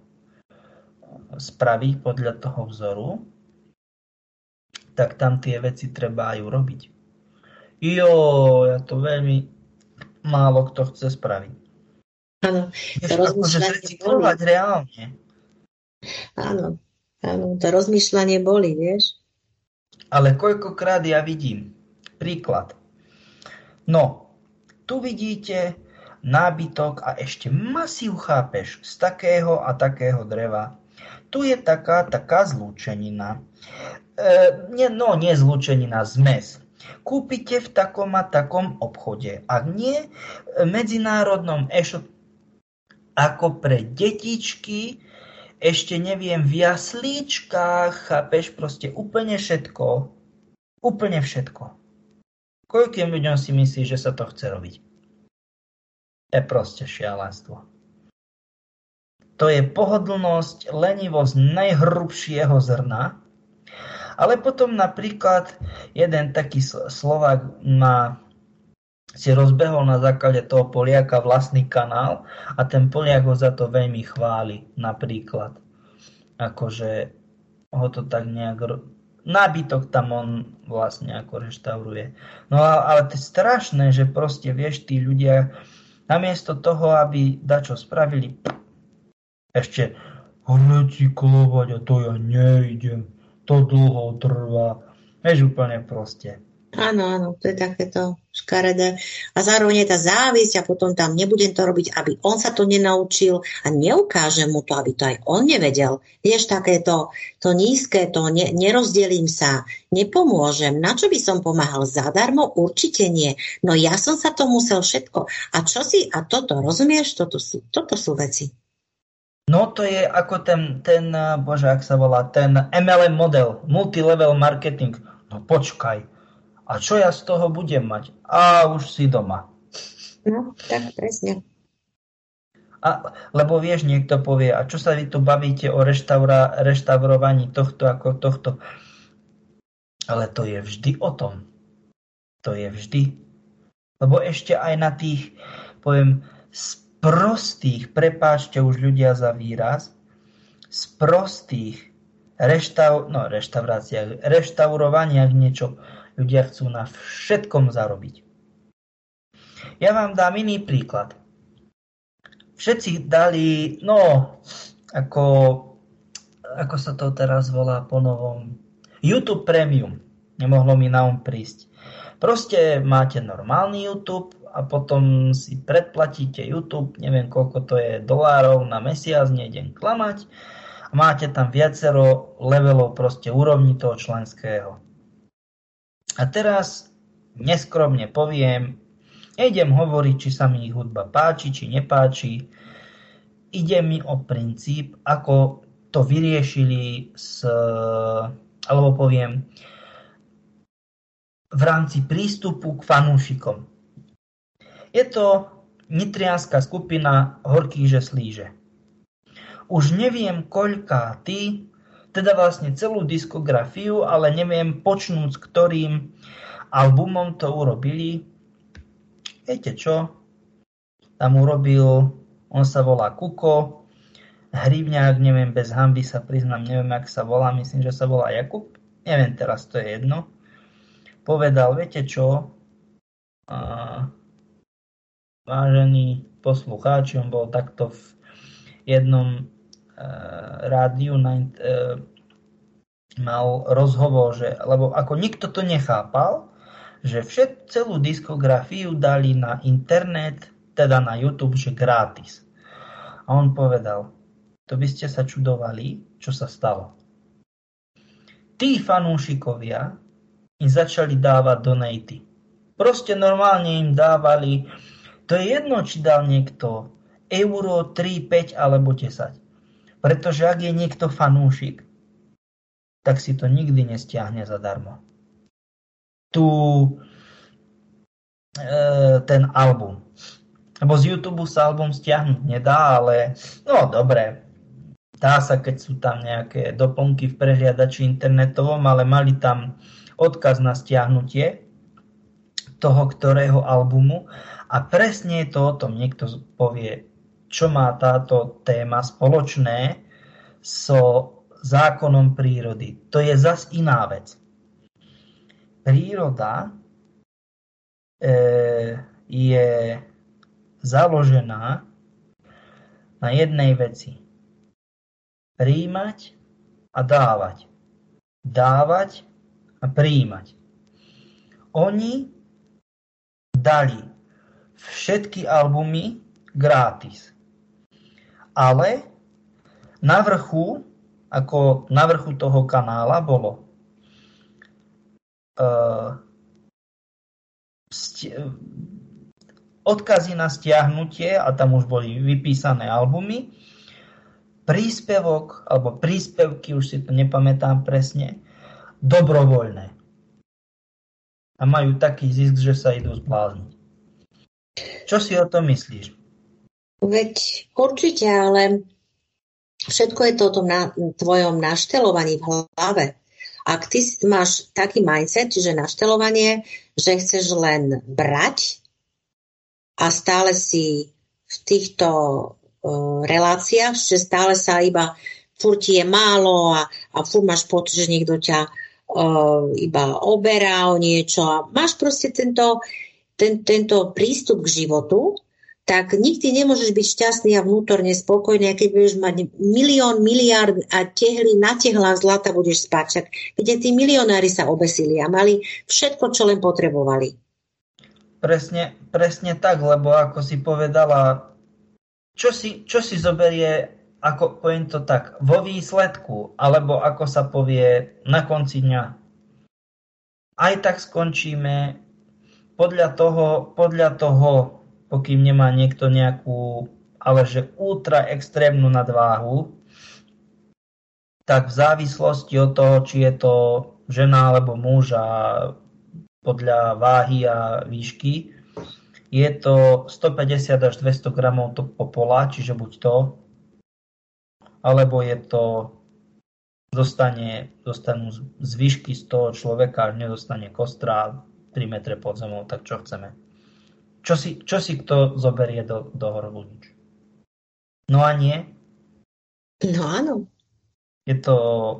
spraviť podľa toho vzoru, tak tam tie veci treba aj urobiť. Jo, ja to veľmi málo kto chce spraviť. Áno, to akože zrecyklovať reálne. Áno, áno, to rozmýšľanie boli, vieš. Ale koľkokrát ja vidím, príklad, no, tu vidíte nábytok a ešte masív, chápeš, z takého a takého dreva. Tu je taká, taká zlúčenina. E, nie, no, nie zlúčenina, zmes. Kúpite v takom a takom obchode. Ak nie, v medzinárodnom e-shop ako pre detičky, ešte neviem, v jaslíčkach, chápeš, proste úplne všetko. Úplne všetko. Koľkým ľuďom si myslí, že sa to chce robiť? To je proste šialenstvo. To je pohodlnosť, lenivosť najhrubšieho zrna. Ale potom napríklad jeden taký Slovák ma si rozbehol na základe toho Poliaka vlastný kanál a ten Poliak ho za to veľmi chváli. Napríklad. Akože ho to tak nejak... Nábytok tam on vlastne ako reštauruje. No ale to je strašné, že proste vieš, tí ľudia namiesto toho, aby dačo spravili, ešte recyklovať a to ja nejdem, to dlho trvá. Vieš, úplne proste. Áno, áno, to je takéto škaredé. A zároveň je tá závisť a potom tam nebudem to robiť, aby on sa to nenaučil a neukáže mu to, aby to aj on nevedel. Vieš, takéto to nízke, to ne, nerozdelím sa, nepomôžem. Na čo by som pomáhal? Zadarmo? Určite nie. No ja som sa to musel všetko. A čo si, a toto, rozumieš? Toto sú, toto sú veci. No to je ako ten, ten, bože, ak sa volá, ten em el em model, multilevel marketing. No počkaj, a čo ja z toho budem mať? A už si doma. No, tak presne. A, lebo vieš, niekto povie, a čo sa vy tu bavíte o reštaura, reštaurovaní tohto ako tohto? Ale to je vždy o tom. To je vždy. Lebo ešte aj na tých, poviem, sprostých, prepáčte už ľudia za výraz, sprostých reštaur, no, reštauráciách, reštaurovaniach niečo, ľudia chcú na všetkom zarobiť. Ja vám dám iný príklad. Všetci dali, no, ako, ako sa to teraz volá po novom, YouTube Premium. Nemohlo mi na um prísť. Proste máte normálny YouTube a potom si predplatíte YouTube, neviem koľko to je dolárov na mesiac, nejdem klamať. A máte tam viacero levelov, proste úrovni toho členského. A teraz neskromne poviem, nejdem hovoriť, či sa mi ich hudba páči, či nepáči. Ide mi o princíp, ako to vyriešili s, alebo poviem, v rámci prístupu k fanúšikom. Je to nitrianska skupina Horkých že slíže. Už neviem, koľká ty, teda vlastne celú diskografiu, ale neviem počnúť s ktorým albumom to urobili. Viete čo? Tam urobil, on sa volá Kuko, Hrivňák, neviem, bez hanby sa priznám, neviem, jak sa volá, myslím, že sa volá Jakub, neviem, teraz to je jedno. Povedal, viete čo, a, vážení poslucháči, on bol takto v jednom e, rádiu, na, e, mal rozhovor, že, lebo ako nikto to nechápal, že všet, celú diskografiu dali na internet, teda na YouTube, že gratis. A on povedal, to by ste sa čudovali, čo sa stalo. Tí fanúšikovia im začali dávať donaty. Proste normálne im dávali, to je jedno, či dal niekto euro, tri, päť alebo desať. Pretože ak je niekto fanúšik, tak si to nikdy nestiahne zadarmo. Tu e, ten album. Lebo z YouTube sa album stiahnuť nedá, ale no dobre, dá sa, keď sú tam nejaké doplnky v prehliadači internetovom, ale mali tam odkaz na stiahnutie toho, ktorého albumu a presne je to o tom, niekto povie, čo má táto téma spoločné so zákonom prírody. To je zas iná vec. Príroda e, je založená na jednej veci. Prijímať a dávať. Dávať a prijímať. Oni dali všetky albumy gratis. Ale na vrchu, ako na vrchu toho kanála bolo uh, sti- odkazy na stiahnutie a tam už boli vypísané albumy, príspevok alebo príspevky, už si to nepamätám presne, dobrovoľné. A majú taký zisk, že sa idú zblázniť. Čo si o tom myslíš? Veď určite, ale všetko je to o tom na, tvojom naštelovaní v hlave. Ak ty máš taký mindset, čiže naštelovanie, že chceš len brať a stále si v týchto uh, reláciách, že stále sa iba furt je málo a, a furt máš pocit, že niekto ťa uh, iba oberá o niečo a máš proste tento, ten, tento prístup k životu, tak nikdy nemôžeš byť šťastný a vnútorne spokojný, a keď budeš mať milión, miliárd a tehly na tehlách zlata budeš spať. Kde tí milionári sa obesili a mali všetko, čo len potrebovali. Presne, presne tak, lebo ako si povedala, čo si, čo si zoberie, ako poviem to tak, vo výsledku, alebo ako sa povie na konci dňa. Aj tak skončíme podľa toho, podľa toho, pokým nemá niekto nejakú, ale že ultra extrémnu nadváhu, tak v závislosti od toho, či je to žena alebo muž a podľa váhy a výšky, je to stopäťdesiat až dvesto gramov to popola, čiže buď to, alebo je to, dostane, dostanú z výšky z toho človeka, až nedostane kostra tri metre pod zemou, tak čo chceme? Čo si, čo si kto zoberie do, do hrobu? Nič. No a nie? No áno. Je to...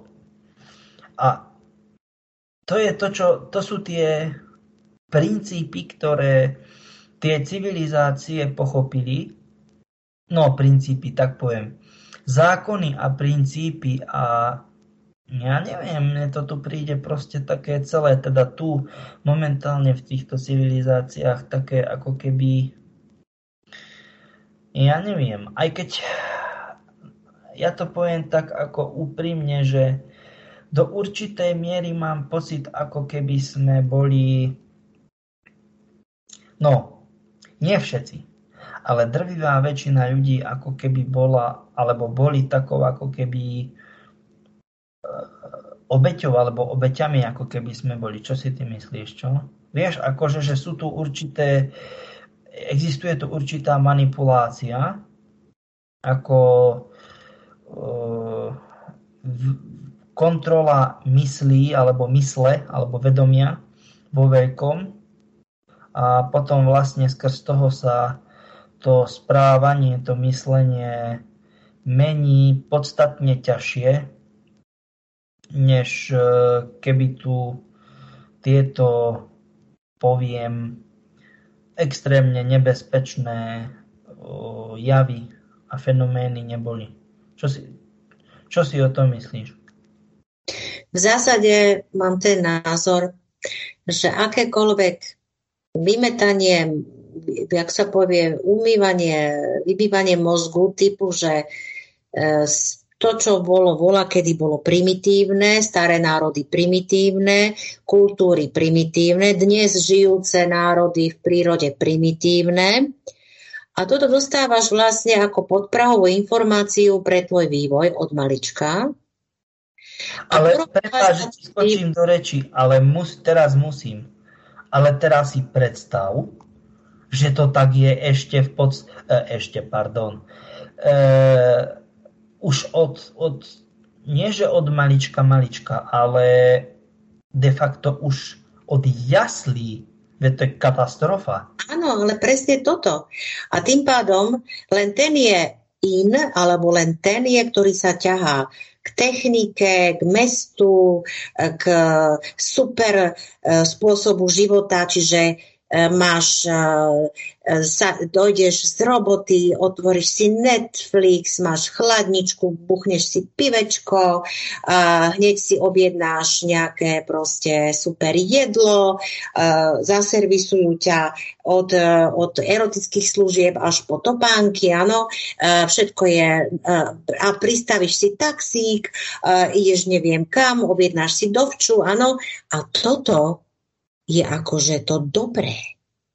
A to je to, čo... To sú tie princípy, ktoré tie civilizácie pochopili. No, princípy, tak poviem. Zákony a princípy a ja neviem, mne to tu príde proste také celé, teda tu momentálne v týchto civilizáciách také ako keby, ja neviem, aj keď ja to poviem tak ako úprimne, že do určitej miery mám pocit, ako keby sme boli, no, nie všetci, ale drvivá väčšina ľudí ako keby bola, alebo boli takou ako keby obeťou alebo obeťami, ako keby sme boli. Čo si ty myslíš, čo? Vieš, akože, že sú tu určité, existuje tu určitá manipulácia, ako uh, kontrola myslí, alebo mysle, alebo vedomia vo veľkom, a potom vlastne skrz toho sa to správanie, to myslenie mení podstatne ťažšie, než keby tu tieto, poviem, extrémne nebezpečné javy a fenomény neboli. Čo si, čo si o tom myslíš? V zásade mám ten názor, že akékoľvek vymetanie, jak sa povie, umývanie, vybývanie mozgu typu, že to, čo bolo voľa, kedy bolo primitívne, staré národy primitívne, kultúry primitívne, dnes žijúce národy v prírode primitívne. A toto dostávaš vlastne ako podprahovú informáciu pre tvoj vývoj od malička. Ale prepáč, že ti skočím do reči, ale mus, teraz musím. Ale teraz si predstav, že to tak je ešte v pod... E, ešte, pardon. E, už od, od, nie že od malička malička, ale de facto už od jaslí, veď to je katastrofa. Áno, ale presne toto. A tým pádom len ten je in, alebo len ten je, ktorý sa ťahá k technike, k mestu, k super spôsobu života, čiže máš, sa, dojdeš z roboty, otvoríš si Netflix, máš chladničku, buchneš si pivečko, hneď si objednáš nejaké proste super jedlo, zaservisujú ťa od, od erotických služieb až po topánky, áno, všetko je, a pristavíš si taxík, ideš neviem kam, objednáš si dovču, áno, a toto je akože to dobré.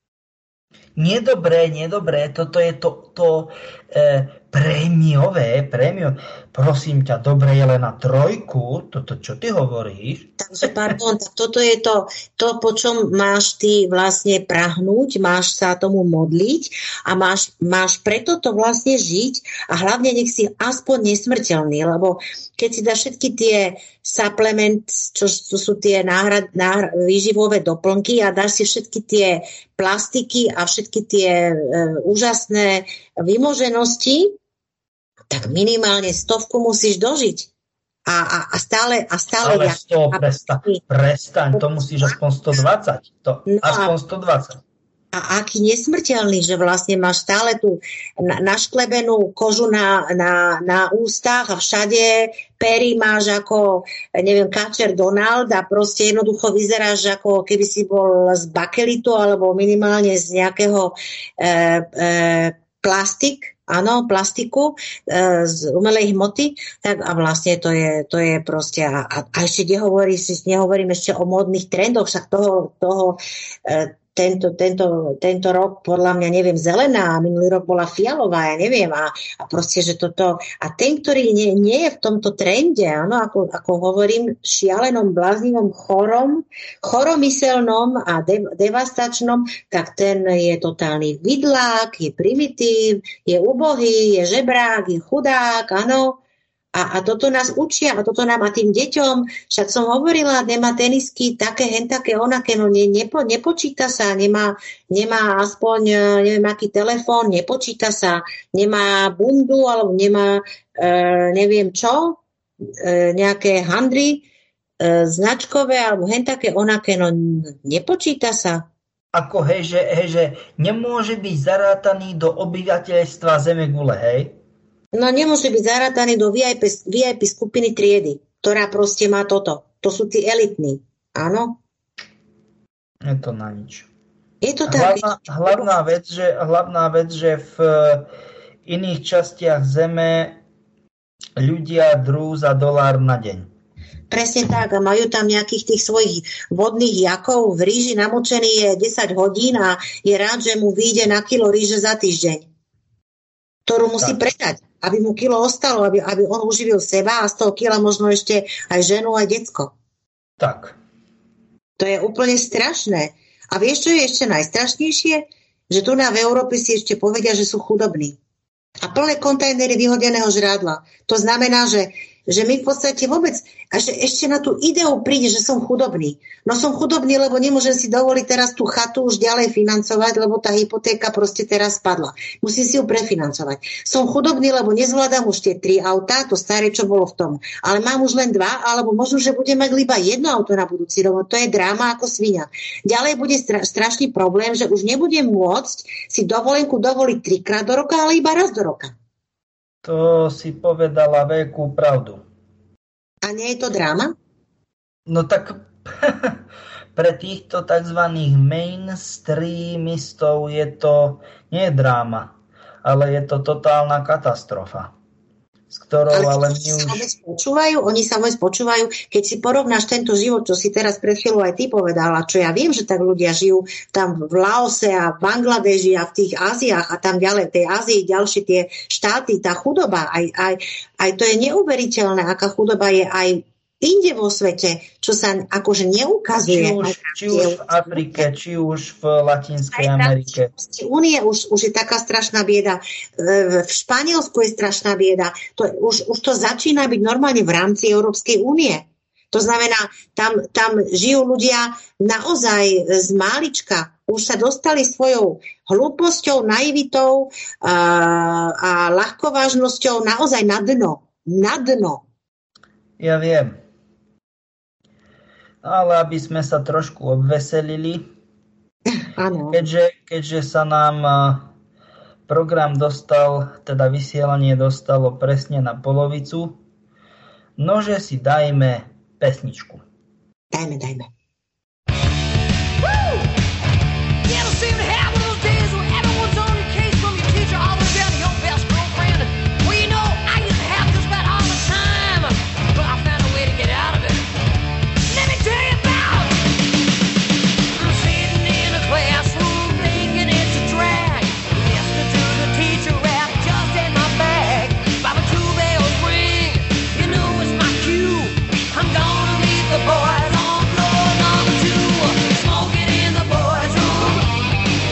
Nedobré, nedobré, toto je to, to e, prémiové, prémio. Prosím ťa, dobre je len na trojku, toto čo ty hovoríš? Takže pardon, tak toto je to, to, po čom máš ty vlastne prahnúť, máš sa tomu modliť a máš, máš preto to vlastne žiť a hlavne nech si aspoň nesmrteľný, lebo keď si dáš všetky tie supplement, čo, čo sú tie náhrad, náhrad, výživové doplnky a dáš si všetky tie plastiky a všetky tie e, úžasné vymoženosti, tak minimálne stovku musíš dožiť. A, a, a stále... A stále Ale ja, sto, a, prestaň, prestaň, to musíš aspoň sto dvadsať. To, no aspoň sto dvadsať. a aký nesmrteľný, že vlastne máš stále tú našklebenú kožu na, na, na ústach a všade pery máš ako, neviem, Kačer Donald a proste jednoducho vyzeráš ako keby si bol z bakelitu alebo minimálne z nejakého e, e, plastik, áno, plastiku e, z umelej hmoty, tak a vlastne to je, to je proste, a, a, a ešte nehovorí, si, nehovorím ešte o módnych trendoch, však toho, toho e, Tento, tento, tento rok podľa mňa, neviem, zelená, a minulý rok bola fialová, ja neviem, a, a proste, že toto, a ten, ktorý nie, nie je v tomto trende, áno, ako, ako hovorím, šialenom, bláznivom, chorom, choromyselnom a de, devastačnom, tak ten je totálny vidlák, je primitív, je ubohý, je žebrák, je chudák, áno. A, a toto nás učia, a toto nám a tým deťom, však som hovorila, nemá tenisky, také, hen, také, onaké, no ne, nepo, nepočíta sa, nemá, nemá aspoň, neviem, aký telefón, nepočíta sa, nemá bundu, alebo nemá, e, neviem čo, e, nejaké handry, e, značkové, alebo hen také, onaké, no nepočíta sa. Ako, hej, že, hej, že nemôže byť zarátaný do obyvateľstva Zemegule, hej? No nemôže byť zarátaný do vé í pé, vé í pé skupiny triedy, ktorá proste má toto. To sú tí elitní, áno? Je to na nič. Je to tak. Hlavná, hlavná, vec, že, hlavná vec, že v iných častiach Zeme ľudia drú za dolár na deň. Presne tak, a majú tam nejakých tých svojich vodných jakov, v ríži namočený je desať hodín a je rád, že mu vyjde na kilo ríže za týždeň, ktorú musí tak predať, aby mu kilo ostalo, aby, aby on uživil seba a z toho kila možno ešte aj ženu, aj decko. Tak. To je úplne strašné. A vieš, čo je ešte najstrašnejšie? Že tu na v Európe si ešte povedia, že sú chudobní. A plné kontajnery vyhodeného žrádla. To znamená, že že my v podstate vôbec, a že ešte na tú ideu príde, že som chudobný. No som chudobný, lebo nemôžem si dovoliť teraz tú chatu už ďalej financovať, lebo tá hypotéka proste teraz spadla. Musím si ju prefinancovať. Som chudobný, lebo nezvládam už tie tri autá, to staré, čo bolo v tom. Ale mám už len dva, alebo možno, že budem mať iba jedno auto na budúci rok. To je dráma ako svinia. Ďalej bude stra- strašný problém, že už nebudem môcť si dovolenku dovoliť trikrát do roka, ale iba raz do roka. To si povedala veľkú pravdu. A nie je to dráma? No tak pre týchto tzv. Mainstreamistov je to nie dráma, ale je to totálna katastrofa. S ktorou ale, ale my už... Počúvajú, oni sa vôbec počúvajú. Keď si porovnáš tento život, čo si teraz pred chvíľou aj ty povedala, čo ja viem, že tak ľudia žijú tam v Laose a v Bangladeži a v tých Áziách a tam ďalej, v tej Ázii, ďalšie tie štáty, tá chudoba, aj, aj, aj to je neuveriteľné, aká chudoba je aj inde vo svete, čo sa akože neukazuje. Či už, či už v Afrike, či už v Latinskej Amerike. Únie už, už je taká strašná bieda. V Španielsku je strašná bieda. To, už, už to začína byť normálne v rámci Európskej únie. To znamená, tam, tam žijú ľudia naozaj z málička. Už sa dostali svojou hlúposťou, naivitou a, a ľahkovážnosťou naozaj na dno. Na dno. Ja viem. Ale aby sme sa trošku obveselili, keďže, keďže sa nám program dostal, teda vysielanie dostalo presne na polovicu, nože si dajme pesničku. Dajme, dajme. Boys on floor number two, smoking in the boys' room.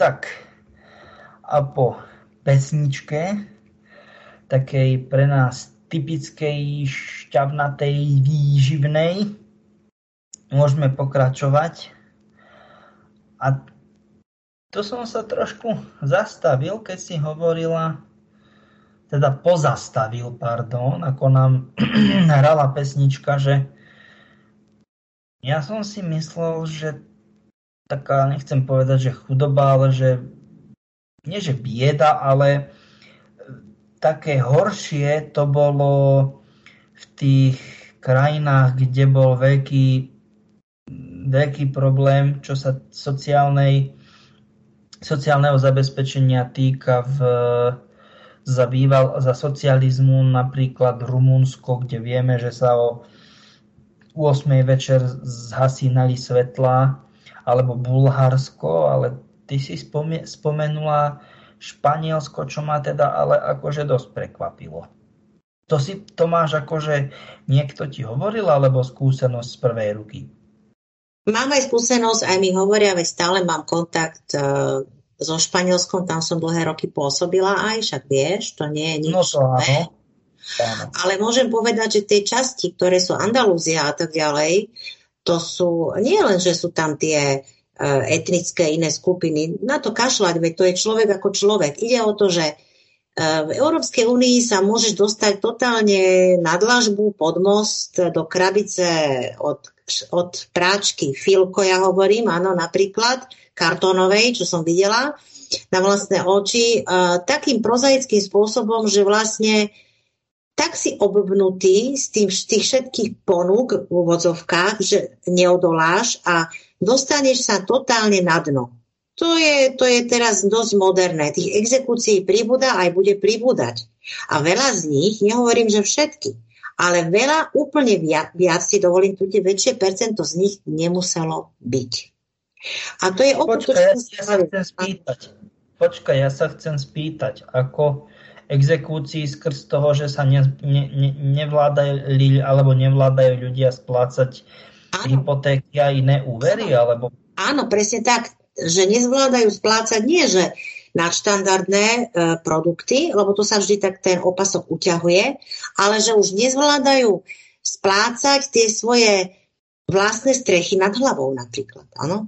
tak a po pesničke, takej pre nás typickej, šťavnatej, výživnej, môžeme pokračovať. A tu som sa trošku zastavil, keď si hovorila, teda pozastavil, pardon, ako nám hrala pesnička, že ja som si myslel, že taká, nechcem povedať, že chudoba, ale že nie, že bieda, ale také horšie to bolo v tých krajinách, kde bol veľký, veľký problém, čo sa sociálnej, sociálneho zabezpečenia týka v, za, býval, za socializmu, napríklad Rumunsko, kde vieme, že sa o ôsmej večer zhasínali svetlá, alebo Bulharsko, ale ty si spome- spomenula Španielsko, čo ma teda ale akože dosť prekvapilo. To si to máš akože niekto ti hovoril, alebo skúsenosť z prvej ruky? Mám aj skúsenosť, aj mi hovoria, veď stále mám kontakt e, so Španielskom, tam som dlhé roky pôsobila aj, však vieš, to nie je nič. No to áno. áno. Ale môžem povedať, že tie časti, ktoré sú Andalúzia a tak ďalej, to sú, nie len, že sú tam tie e, etnické iné skupiny, na to kašľať, veď to je človek ako človek. Ide o to, že e, v Európskej únii sa môžeš dostať totálne na dlažbu, pod most, do krabice od, od práčky Filko, ja hovorím, áno, napríklad, kartónovej, čo som videla, na vlastné oči, e, takým prozaickým spôsobom, že vlastne tak si obvnutý z tých, tých všetkých ponúk v úvodzovkách, že neodoláš a dostaneš sa totálne na dno. To je, to je teraz dosť moderné. Tých exekúcií pribúda aj bude pribúdať. A veľa z nich, nehovorím, že všetky, ale veľa, úplne viac, viac si dovolím, tu väčšie percento z nich nemuselo byť. A to je Počkaj, ja, ja sa chcem spýtať. Počkaj, ja sa chcem spýtať, ako exekúcií skrz toho, že sa ne, ne, ne, nevládajú alebo nevládajú ľudia splácať áno. hypotéky a iné úvery? Áno. Alebo... áno, presne tak, že nezvládajú splácať nie, že nadštandardné e, produkty, lebo to sa vždy tak ten opasok uťahuje, ale že už nezvládajú splácať tie svoje vlastné strechy nad hlavou napríklad, áno?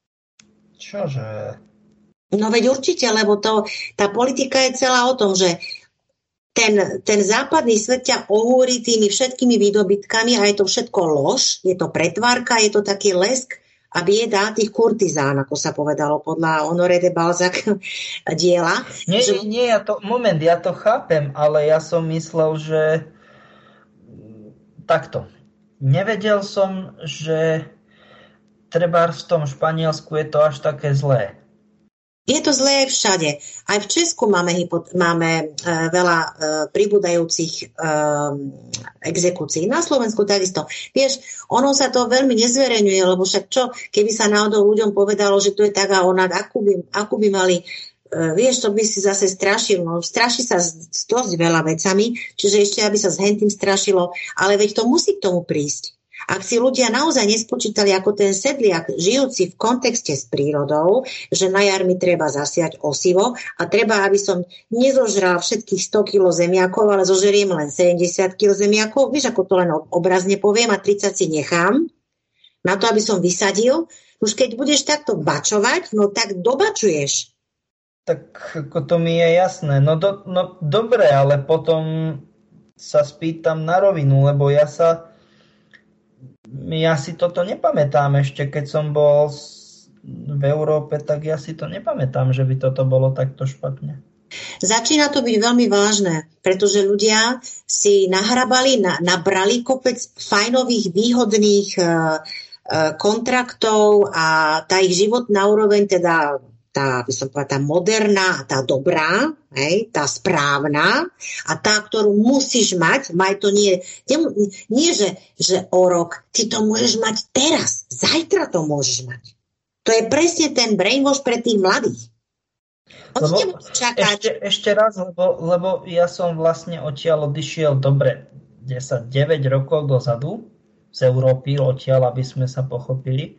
Čože... No veď určite, lebo to, tá politika je celá o tom, že ten, ten západný svet ťa ohúri tými všetkými výdobytkami a je to všetko lož, je to pretvárka, je to taký lesk a bieda tých kurtizán, ako sa povedalo podľa Honoré de Balzac diela. Nie, že... nie, ja to, moment, ja to chápem, ale ja som myslel, že takto. Nevedel som, že trebárs v tom Španielsku je to až také zlé. Je to zlé všade. Aj v Česku máme, hypot- máme e, veľa e, pribúdajúcich e, exekúcií. Na Slovensku takisto. Vieš, ono sa to veľmi nezverejňuje, lebo však čo, keby sa náhodou ľuďom povedalo, že to je tak a onak, akú by, akú by mali, e, vieš, to by si zase strašil. No, straší sa s, s dosť veľa vecami, čiže ešte, aby sa s hentým strašilo. Ale veď to musí k tomu prísť. Ak si ľudia naozaj nespočítali ako ten sedliak, žijúci v kontexte s prírodou, že na jar mi treba zasiať osivo a treba, aby som nezožral všetkých sto kilogramov zemiakov, ale zožeriem len sedemdesiat kilogramov zemiakov. Vieš, ako to len obrazne poviem a tridsať si nechám na to, aby som vysadil. Už keď budeš takto bačovať, no tak dobačuješ. Tak ako to mi je jasné. No, do, no dobre, ale potom sa spýtam na rovinu, lebo ja sa Ja si toto nepamätám ešte, keď som bol v Európe, tak ja si to nepamätám, že by toto bolo takto špatne. Začína to byť veľmi vážne, pretože ľudia si nahrabali, na, nabrali kopec fajnových, výhodných e, e, kontraktov a tá ich životná úroveň, teda tá, by som povedala, tá moderná a tá dobrá, hej, tá správna a tá, ktorú musíš mať, maj to nie, nie že, že o rok, ty to môžeš mať teraz, zajtra to môžeš mať. To je presne ten brainwash pre tých mladých. Lebo, ešte, ešte raz, lebo, lebo ja som vlastne odtiaľ odišiel dobre desať deväť rokov dozadu z Európy, odtiaľ, aby sme sa pochopili.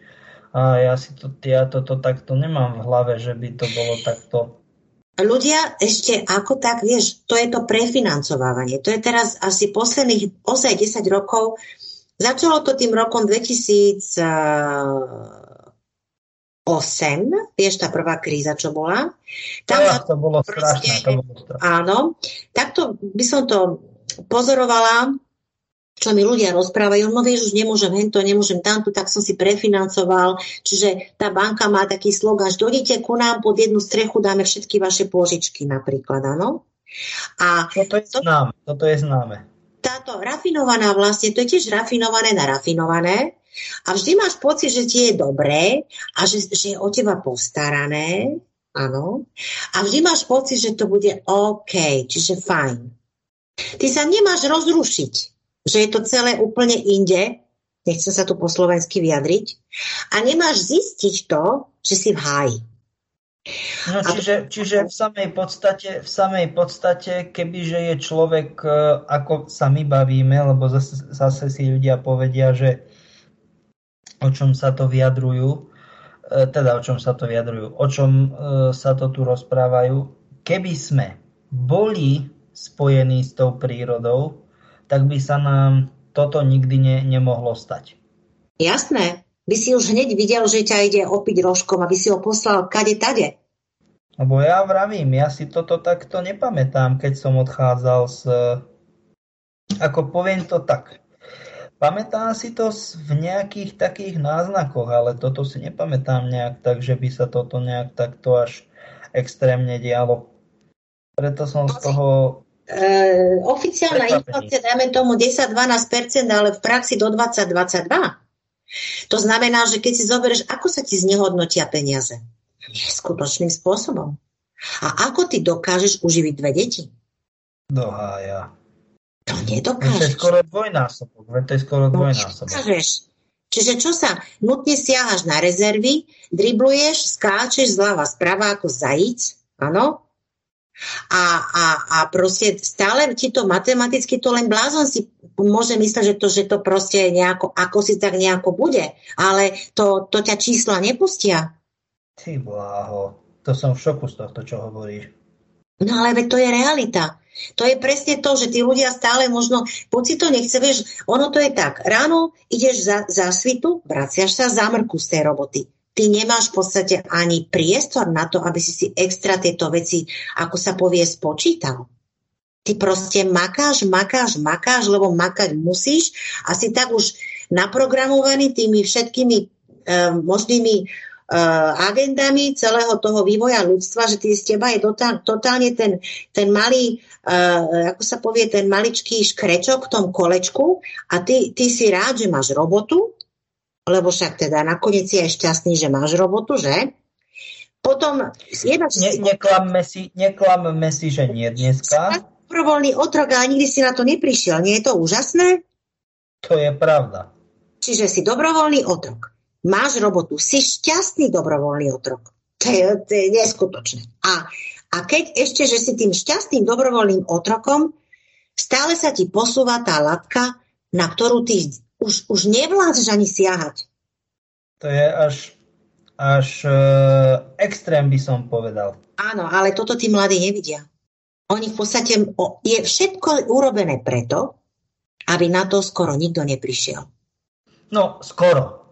A ja si to, ja toto takto nemám v hlave, že by to bolo takto. Ľudia ešte ako tak, vieš, to je to prefinancovávanie. To je teraz asi posledných ozaj desať rokov. Začalo to tým rokom dvetisícosem, vieš, tá prvá kríza, čo bola. Tam ja, to bolo strašné. To bolo strašné. Áno, takto by som to pozorovala, čo mi ľudia rozprávajú, no vieš, už nemôžem hento, nemôžem tamto, tak som si prefinancoval. Čiže tá banka má taký slogan, že dojdite ku nám pod jednu strechu, dáme všetky vaše pôžičky napríklad, áno? A toto je to, známe, toto je známe. Táto rafinovaná vlastne, to je tiež rafinované na rafinované a vždy máš pocit, že ti je dobré a že, že je o teba postarané, áno? A vždy máš pocit, že to bude OK, čiže fajn. Ty sa nemáš rozrušiť, že je to celé úplne inde, nechcem sa tu po slovensky vyjadriť, a nemáš zistiť to, že si v háji. No, čiže, čiže v samej podstate, v samej podstate, kebyže je človek, ako sa my bavíme, lebo zase, zase si ľudia povedia, že o čom sa to vyjadrujú, teda o čom sa to vyjadrujú, o čom sa to tu rozprávajú, keby sme boli spojení s tou prírodou, tak by sa nám toto nikdy ne, nemohlo stať. Jasné. By si už hneď videl, že ťa ide opiť rožkom, aby si ho poslal kade tade. Lebo ja vravím, ja si toto takto nepamätám, keď som odchádzal z... Ako poviem to tak. Pamätám si to v nejakých takých náznakoch, ale toto si nepamätám nejak tak, že by sa toto nejak takto až extrémne dialo. Preto som z toho... Uh, oficiálna inflácia, dajme tomu desať až dvanásť percent, ale v praxi do dvadsať až dvadsaťdva. To znamená, že keď si zoberieš, ako sa ti znehodnotia peniaze? Neskutočným spôsobom. A ako ty dokážeš uživiť dve deti? Dohája. To nedokážeš. To je skoro dvojnásobok. To je skoro dvojnásobok. Čiže čo sa? Nutne siahaš na rezervy, dribluješ, skáčeš zľava sprava ako zajíc, áno? A, a, a proste stále ti to matematicky, to len blázon si môže mysleť, že to, že to proste nejako, ako si tak nejako bude, ale to, to ťa čísla nepustia. Ty bláho, to som v šoku z tohto, čo hovoríš. No ale to je realita. To je presne to, že tí ľudia stále možno, poď si to nechce, vieš, ono to je tak, ráno ideš za, za svitu, vraciaš sa za mrku z tej roboty. Ty nemáš v podstate ani priestor na to, aby si si extra tieto veci, ako sa povie, spočítal. Ty proste makáš, makáš, makáš, lebo makať musíš a si tak už naprogramovaný tými všetkými e, možnými e, agendami celého toho vývoja ľudstva, že ty z teba je dotál, totálne ten, ten malý, e, ako sa povie, ten maličký škrečok v tom kolečku a ty, ty si rád, že máš robotu, lebo však teda nakoniec si aj šťastný, že máš robotu, že? Potom... Jedna, ne, neklamme, si, neklamme si, že nie dneska. Dobrovoľný otrok, ale nikdy si na to neprišiel. Nie je to úžasné? To je pravda. Čiže si dobrovoľný otrok. Máš robotu. Si šťastný dobrovoľný otrok. To je, to je neskutočné. A, a keď ešte, že si tým šťastným dobrovoľným otrokom, stále sa ti posúva tá latka, na ktorú ty Už, už nevládzeš ani siahať. To je až, až e, extrém, by som povedal. Áno, ale toto tí mladí nevidia. Oni v podstate, je všetko urobené preto, aby na to skoro nikto neprišiel. No, skoro.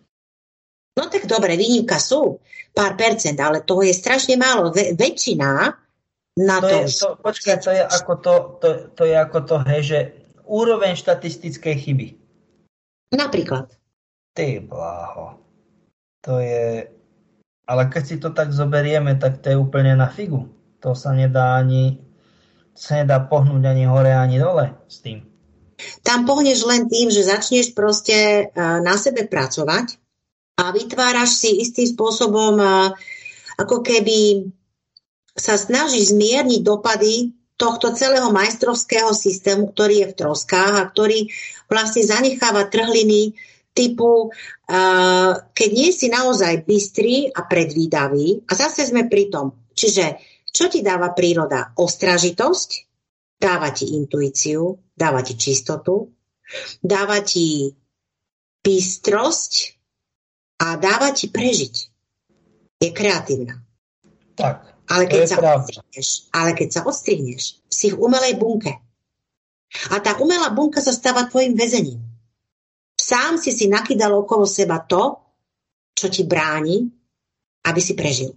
No tak dobre, výnimka sú pár percent, ale toho je strašne málo. Ve, väčšina na to... to... Je, to počkaj, to je ako to, to, to, je ako to hej, že úroveň štatistickej chyby. Napríklad. Ty bláho. To je... Ale keď si to tak zoberieme, tak to je úplne na figu. To sa nedá ani... sa nedá pohnúť ani hore, ani dole s tým. Tam pohneš len tým, že začneš proste na sebe pracovať a vytváraš si istým spôsobom, ako keby sa snažíš zmierniť dopady tohto celého majstrovského systému, ktorý je v troskách a ktorý vlastne zanecháva trhliny typu, uh, keď nie si naozaj bystrý a predvídavý, a zase sme pri tom. Čiže, čo ti dáva príroda? Ostražitosť, dáva ti intuíciu, dáva ti čistotu, dáva ti bystrosť a dáva ti prežiť. Je kreatívna. Tak, ale keď, sa odstrihneš, ale keď sa odstrihneš, si v umelej bunke. A tá umelá bunka sa stáva tvojim väzením. Sám si si nakydal okolo seba to, čo ti bráni, aby si prežil.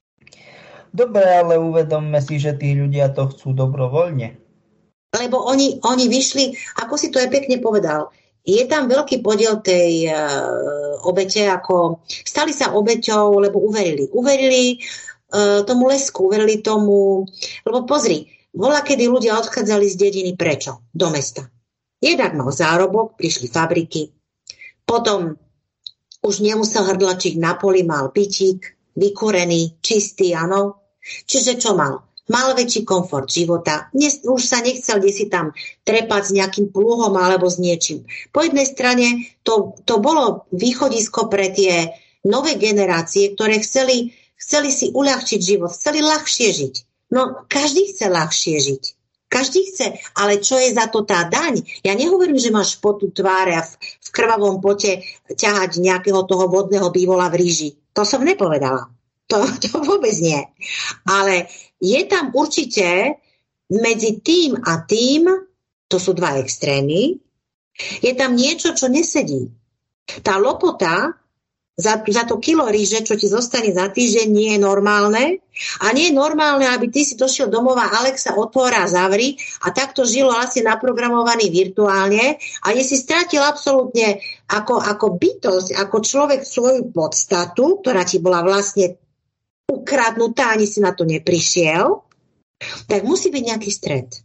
Dobre, ale uvedomme si, že tí ľudia to chcú dobrovoľne. Lebo oni, oni vyšli, ako si to aj pekne povedal, je tam veľký podiel tej uh, obete, ako stali sa obeťou, lebo uverili. Uverili uh, tomu lesku, uverili tomu, lebo pozri, bola, kedy ľudia odchádzali z dediny, prečo? Do mesta. Jednak mal zárobok, prišli fabriky, potom už nemusel hrdlačík na poli, mal pitík, vykúrený, čistý, áno. Čiže čo mal? Mal väčší komfort života. Dnes už sa nechcel desi tam trepať s nejakým pluhom alebo s niečím. Po jednej strane to, to bolo východisko pre tie nové generácie, ktoré chceli, chceli si uľahčiť život, chceli ľahšie žiť. No, každý chce ľahšie žiť. Každý chce, ale čo je za to tá daň? Ja nehovorím, že máš potu tváre a v, v krvavom pote ťahať nejakého toho vodného bývola v ríži. To som nepovedala. To, to vôbec nie. Ale je tam určite medzi tým a tým, to sú dva extrémy, je tam niečo, čo nesedí. Tá lopota za, za to kilo ríže, čo ti zostane za týždeň, nie je normálne. A nie je normálne, aby ty si došiel domov a Alexa otvora a zavri a takto žilo asi naprogramovaný virtuálne a je si strátil absolútne ako, ako bytosť, ako človek svoju podstatu, ktorá ti bola vlastne ukradnutá, ani si na to neprišiel, tak musí byť nejaký stret.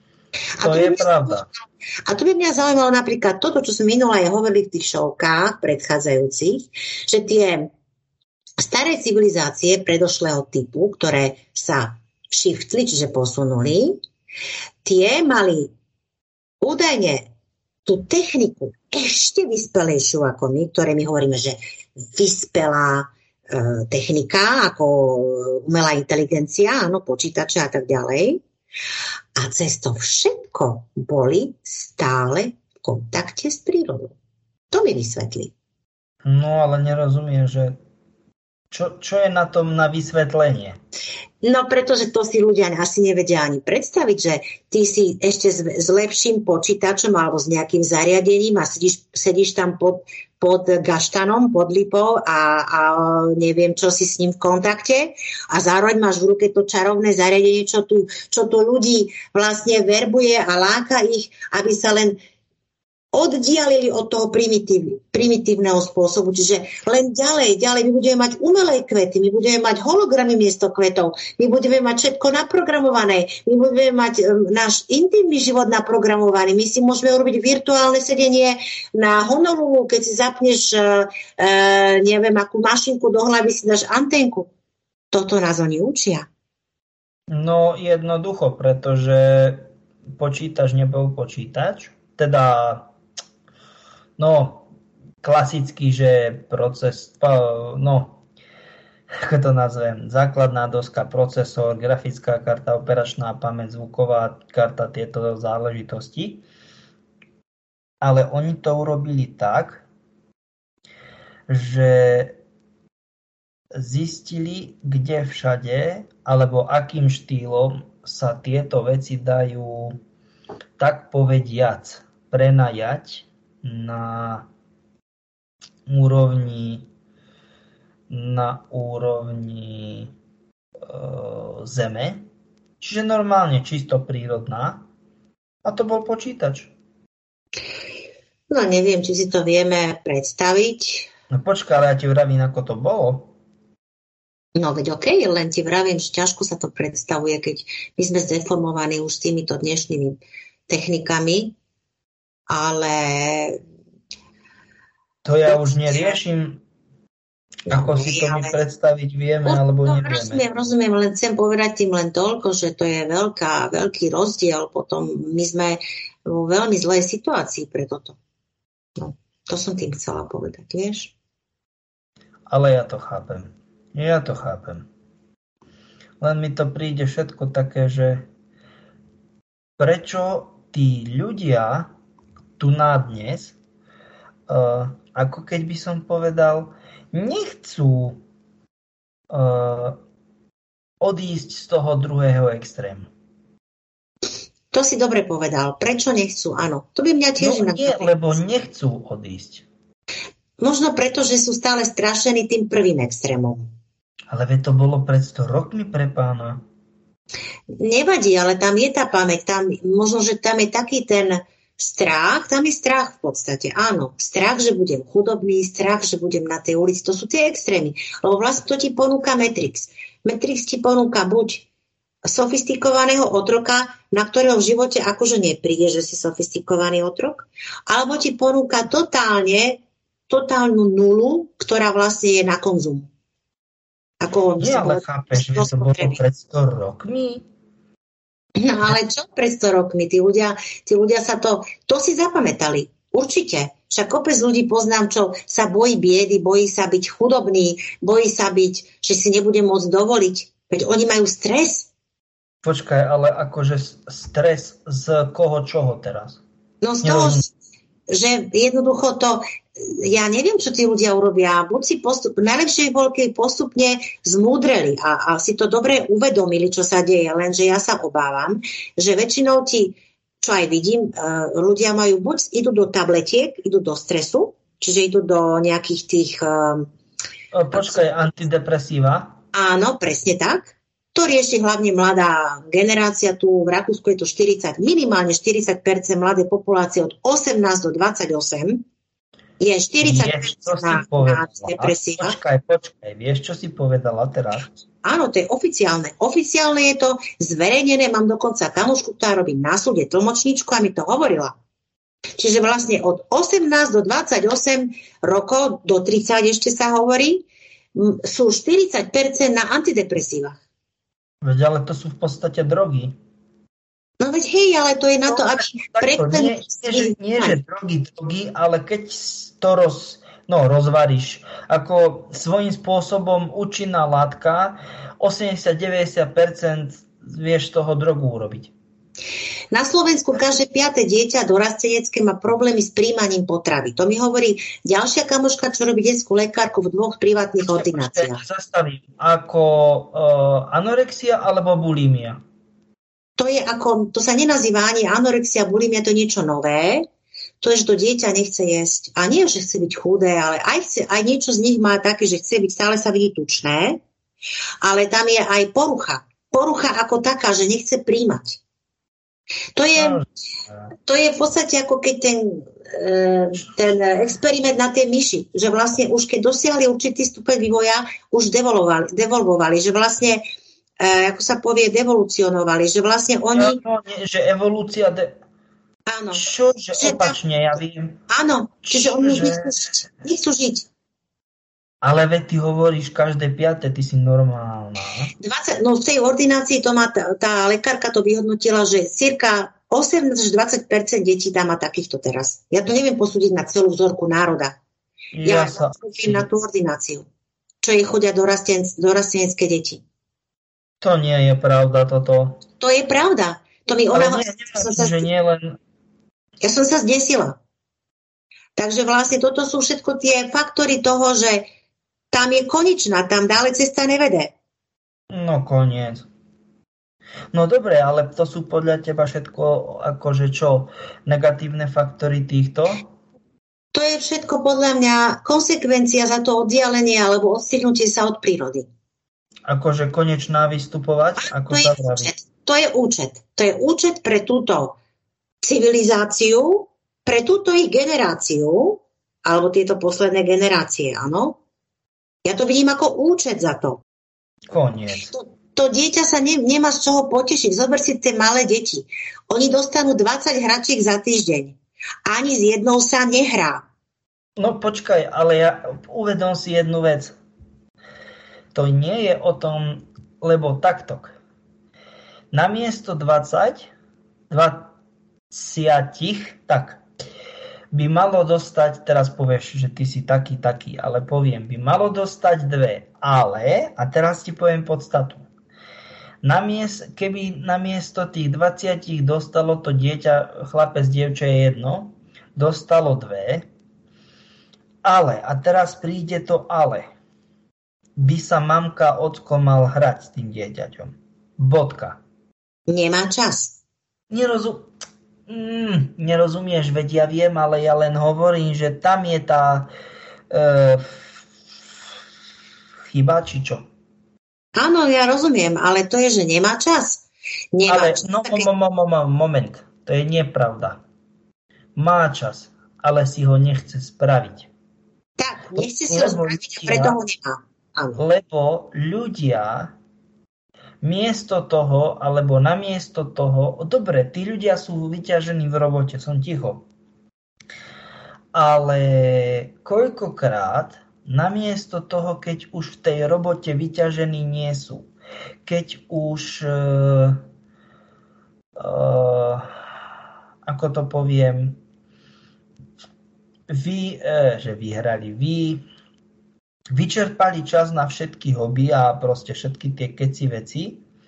To je pravda. A to by mňa zaujímalo napríklad toto, čo som minula aj hovorili v tých šovkách predchádzajúcich, že tie staré civilizácie predošlého typu, ktoré sa shiftli, čiže posunuli, tie mali údajne tú techniku ešte vyspelejšiu ako my, ktoré my hovoríme, že vyspelá e, technika, ako umelá inteligencia, áno, počítače a tak ďalej. A cez to všetko boli stále v kontakte s prírodou. To mi vysvetlí. No, ale nerozumiem, že čo, čo je na tom na vysvetlenie? No, pretože to si ľudia asi nevedia ani predstaviť, že ty si ešte s, s lepším počítačom alebo s nejakým zariadením a sedíš, sedíš tam pod, pod gaštanom, pod lipou a, a neviem, čo si s ním v kontakte a zároveň máš v ruke to čarovné zariadenie, čo tu, čo tu ľudí vlastne verbuje a láka ich, aby sa len oddialili od toho primitív, primitívneho spôsobu. Čiže len ďalej, ďalej. My budeme mať umelé kvety, my budeme mať hologramy miesto kvetov, my budeme mať všetko naprogramované, my budeme mať um, náš intimný život naprogramovaný. My si môžeme urobiť virtuálne sedenie na Honolulu, keď si zapneš uh, uh, neviem, akú mašinku do hlavy, si dáš anténku. Toto nás oni učia. No jednoducho, pretože počítač nebol počítač. Teda no, klasický, že proces, no, ako to nazvem, základná doska, procesor, grafická karta, operačná pamäť, zvuková karta, tieto záležitosti. Ale oni to urobili tak, že zistili, kde všade, alebo akým štýlom sa tieto veci dajú, tak povediac, prenajať na úrovni na úrovni e, Zeme, čiže normálne čisto prírodná, a to bol počítač. No neviem, či si to vieme predstaviť. No počkaj, ale ja ti vravím, ako to bolo. No veď okej, okay, len ti vravím, že ťažko sa to predstavuje, keď my sme zdeformovaní už s týmito dnešnými technikami, ale to ja už neriešim, ako no, si to my predstaviť vieme, no, alebo nevieme. Rozumiem, rozumiem, len chcem povedať tým len toľko, že to je veľká, veľký rozdiel. Potom my sme vo veľmi zlej situácii pre toto. No, to som tým chcela povedať, vieš? Ale ja to chápem. Ja to chápem. Len mi to príde všetko také, že prečo tí ľudia tu na dnes uh, ako keď by som povedal, nechcú uh, odísť z toho druhého extrému. To si dobre povedal. Prečo nechcú? Áno. To by mňa tiež... No nie, lebo nechcú odísť. Možno preto, že sú stále strašení tým prvým extrémom. Ale veď to bolo pred sto rokmi pre pána. Nevadí, ale tam je tá pamäť. Tam, možno, že tam je taký ten strach. Tam je strach v podstate. Áno. Strach, že budem chudobný, strach, že budem na tej ulici. To sú tie extrémy. Lebo vlastne to ti ponúka Matrix. Matrix ti ponúka buď sofistikovaného otroka, na ktorého v živote akože nepríde, že si sofistikovaný otrok, alebo ti ponúka totálne totálnu nulu, ktorá vlastne je na konzum. Ako nie, ale chápeš, že to bolo pred sto rokmi? No ale čo pred sto rokmi? Tí ľudia, tí ľudia sa to... To si zapamätali. Určite. Však kopec ľudí poznám, čo sa bojí biedy, bojí sa byť chudobný, bojí sa byť, že si nebude môcť dovoliť. Veď oni majú stres. Počkaj, ale akože stres z koho čoho teraz? No z toho, že jednoducho to... Ja neviem, čo tí ľudia urobia. Buď si postup, najlepšie je bolo, keď postupne zmúdreli a, a si to dobre uvedomili, čo sa deje. Lenže ja sa obávam, že väčšinou ti, čo aj vidím, ľudia majú buď idú do tabletiek, idú do stresu, čiže idú do nejakých tých... Počkaj, antidepresíva? Áno, presne tak. To rieši hlavne mladá generácia. Tu v Rakúsku je to štyridsať, minimálne štyridsať percent mladej populácie od osemnásť do dvadsaťosem. Je štyridsať percent na, na depresíva. Počkaj, počkaj, vieš, čo si povedala teraz? Áno, to je oficiálne. Oficiálne je to zverejnené, mám dokonca kamošku, ktorá robí na súde tlmočníčku a mi to hovorila. Čiže vlastne od osemnásť do dvadsaťosem rokov, do tridsať ešte sa hovorí, sú štyridsať percent na antidepresívach. Veď ale to sú v podstate drogy. No veď hej, ale to je na to, aby... Takto, nie, nie, že, nie, že drogy, drogy, ale keď to roz, no, rozvaríš, ako svojím spôsobom účinná látka, osemdesiat až deväťdesiat percent vieš z toho drogu urobiť. Na Slovensku každé piate dieťa dorastenecké má problémy s príjmaním potravy. To mi hovorí ďalšia kamoška, čo robí detskú lekárku v dvoch privátnych ordináciách. Zastavím. Ako uh, anorexia alebo bulimia? To je ako, to sa nenazýva ani anorexia, bulimia, to je niečo nové. To je, že to dieťa nechce jesť. A nie, že chce byť chudé, ale aj, chce, aj niečo z nich má také, že chce byť, stále sa vidí tučné. Ale tam je aj porucha. Porucha ako taká, že nechce príjmať. To je, to je v podstate ako keď ten, ten experiment na tej myši, že vlastne už keď dosiahli určitý stupeň vývoja, už devolvovali, devolvovali, že vlastne ako sa povie, devolucionovali, že vlastne oni... No, nie, že evolúcia... De... Áno. Čo, že, že opačne, tá... ja viem. Áno, čiže Čo, oni že... nechcú žiť. Nechcú žiť. Ale veď ty hovoríš každé piate, ty si normálna. dvadsať, no v tej ordinácii to má, tá, tá lekárka to vyhodnotila, že cirka osemnásť až dvadsať percent detí tam má takýchto teraz. Ja to neviem posúdiť na celú vzorku národa. Ja, ja sa... posúdím na tú ordináciu. Čo je chodia dorastenecké deti. To nie je pravda toto. To je pravda. To mi ona... Ale nie, som sa... že nie len... Ja som sa zdesila. Takže vlastne toto sú všetko tie faktory toho, že tam je konečná, tam ďalej cesta nevede. No koniec. No dobre, ale to sú podľa teba všetko akože čo? Negatívne faktory týchto? To je všetko podľa mňa konsekvencia za to oddialenie alebo odstihnutie sa od prírody. Akože konečná vystupovať? Ako to, je účet, to je účet. To je účet pre túto civilizáciu, pre túto ich generáciu, alebo tieto posledné generácie, áno. Ja to vidím ako účet za to. Koniec. To, to dieťa sa ne, nemá z čoho potešiť. Zober si tie malé deti. Oni dostanú dvadsať hračiek za týždeň. Ani s jednou sa nehrá. No počkaj, ale ja uvedom si jednu vec. To nie je o tom, lebo takto. Namiesto dvadsať, dvadsať, tak, by malo dostať, teraz povieš, že ty si taký, taký, ale poviem, by malo dostať dve, ale, a teraz ti poviem podstatu. Namies, keby namiesto tých dvadsať dostalo to dieťa, chlapec, dievča je jedno, dostalo dve, Ale, a teraz príde to ale. By sa mamka, ocko mal hrať s tým dieťaťom. Bodka. Nemá čas. Nerozum... Mm, nerozumieš, veď ja viem, ale ja len hovorím, že tam je tá e, chyba, či čo? Áno, ja rozumiem, ale to je, že nemá čas. Nemá ale, čas. no, Také... mo, mo, mo, mo, moment, to je nepravda. Má čas, ale si ho nechce spraviť. Tak, nechce si ho spraviť a preto ho nemá. Áno. Lebo ľudia miesto toho, alebo namiesto toho, dobre, tí ľudia sú vyťažení v robote, som ticho. Ale koľkokrát namiesto toho, keď už v tej robote vyťažení nie sú, keď už, uh, uh, ako to poviem, vy, uh, že vyhrali, vy vyčerpali čas na všetky hobby a proste všetky tie keci veci,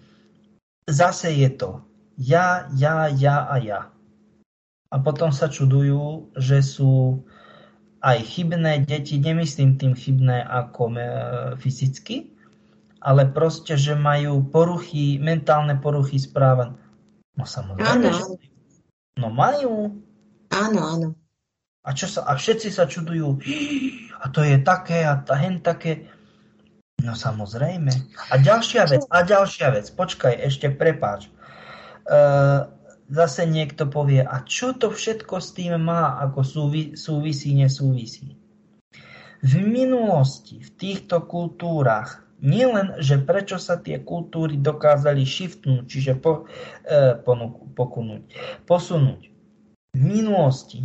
zase je to ja, ja, ja a ja. A potom sa čudujú, že sú aj chybné deti, nemyslím tým chybné ako e, fyzicky, ale proste, že majú poruchy, mentálne poruchy správania. No samozrejme, že no majú. Áno, áno. A, čo sa, a všetci sa čudujú, a to je také, a ta, hen také. No samozrejme. A ďalšia vec, a ďalšia vec, počkaj, ešte prepáč. Uh, zase niekto povie, a čo to všetko s tým má, ako súvi, súvisí, nesúvisí. V minulosti, v týchto kultúrach, nielen, že prečo sa tie kultúry dokázali shiftnúť, čiže po, uh, ponúk, pokunúť, posunúť. V minulosti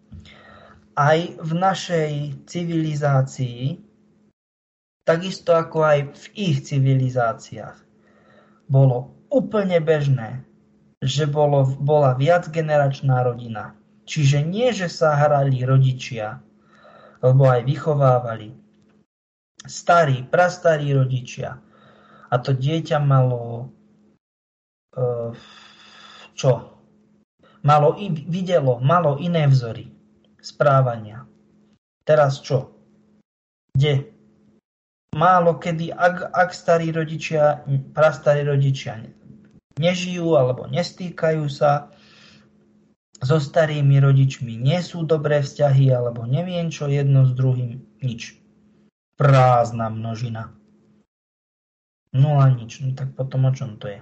aj v našej civilizácii, takisto ako aj v ich civilizáciách, bolo úplne bežné, že bolo, bola viacgeneračná rodina. Čiže nie, že sa hrali rodičia, lebo aj vychovávali starí, prastarí rodičia. A to dieťa malo uh, čo? Malo, videlo, malo iné vzory správania. Teraz čo? Kde? Málo kedy, ak, ak starí rodičia, prastarí rodičia nežijú alebo nestýkajú sa so starými rodičmi, nie sú dobré vzťahy alebo neviem čo jedno s druhým, nič. Prázdna množina. No a nič. No tak potom o čom to je?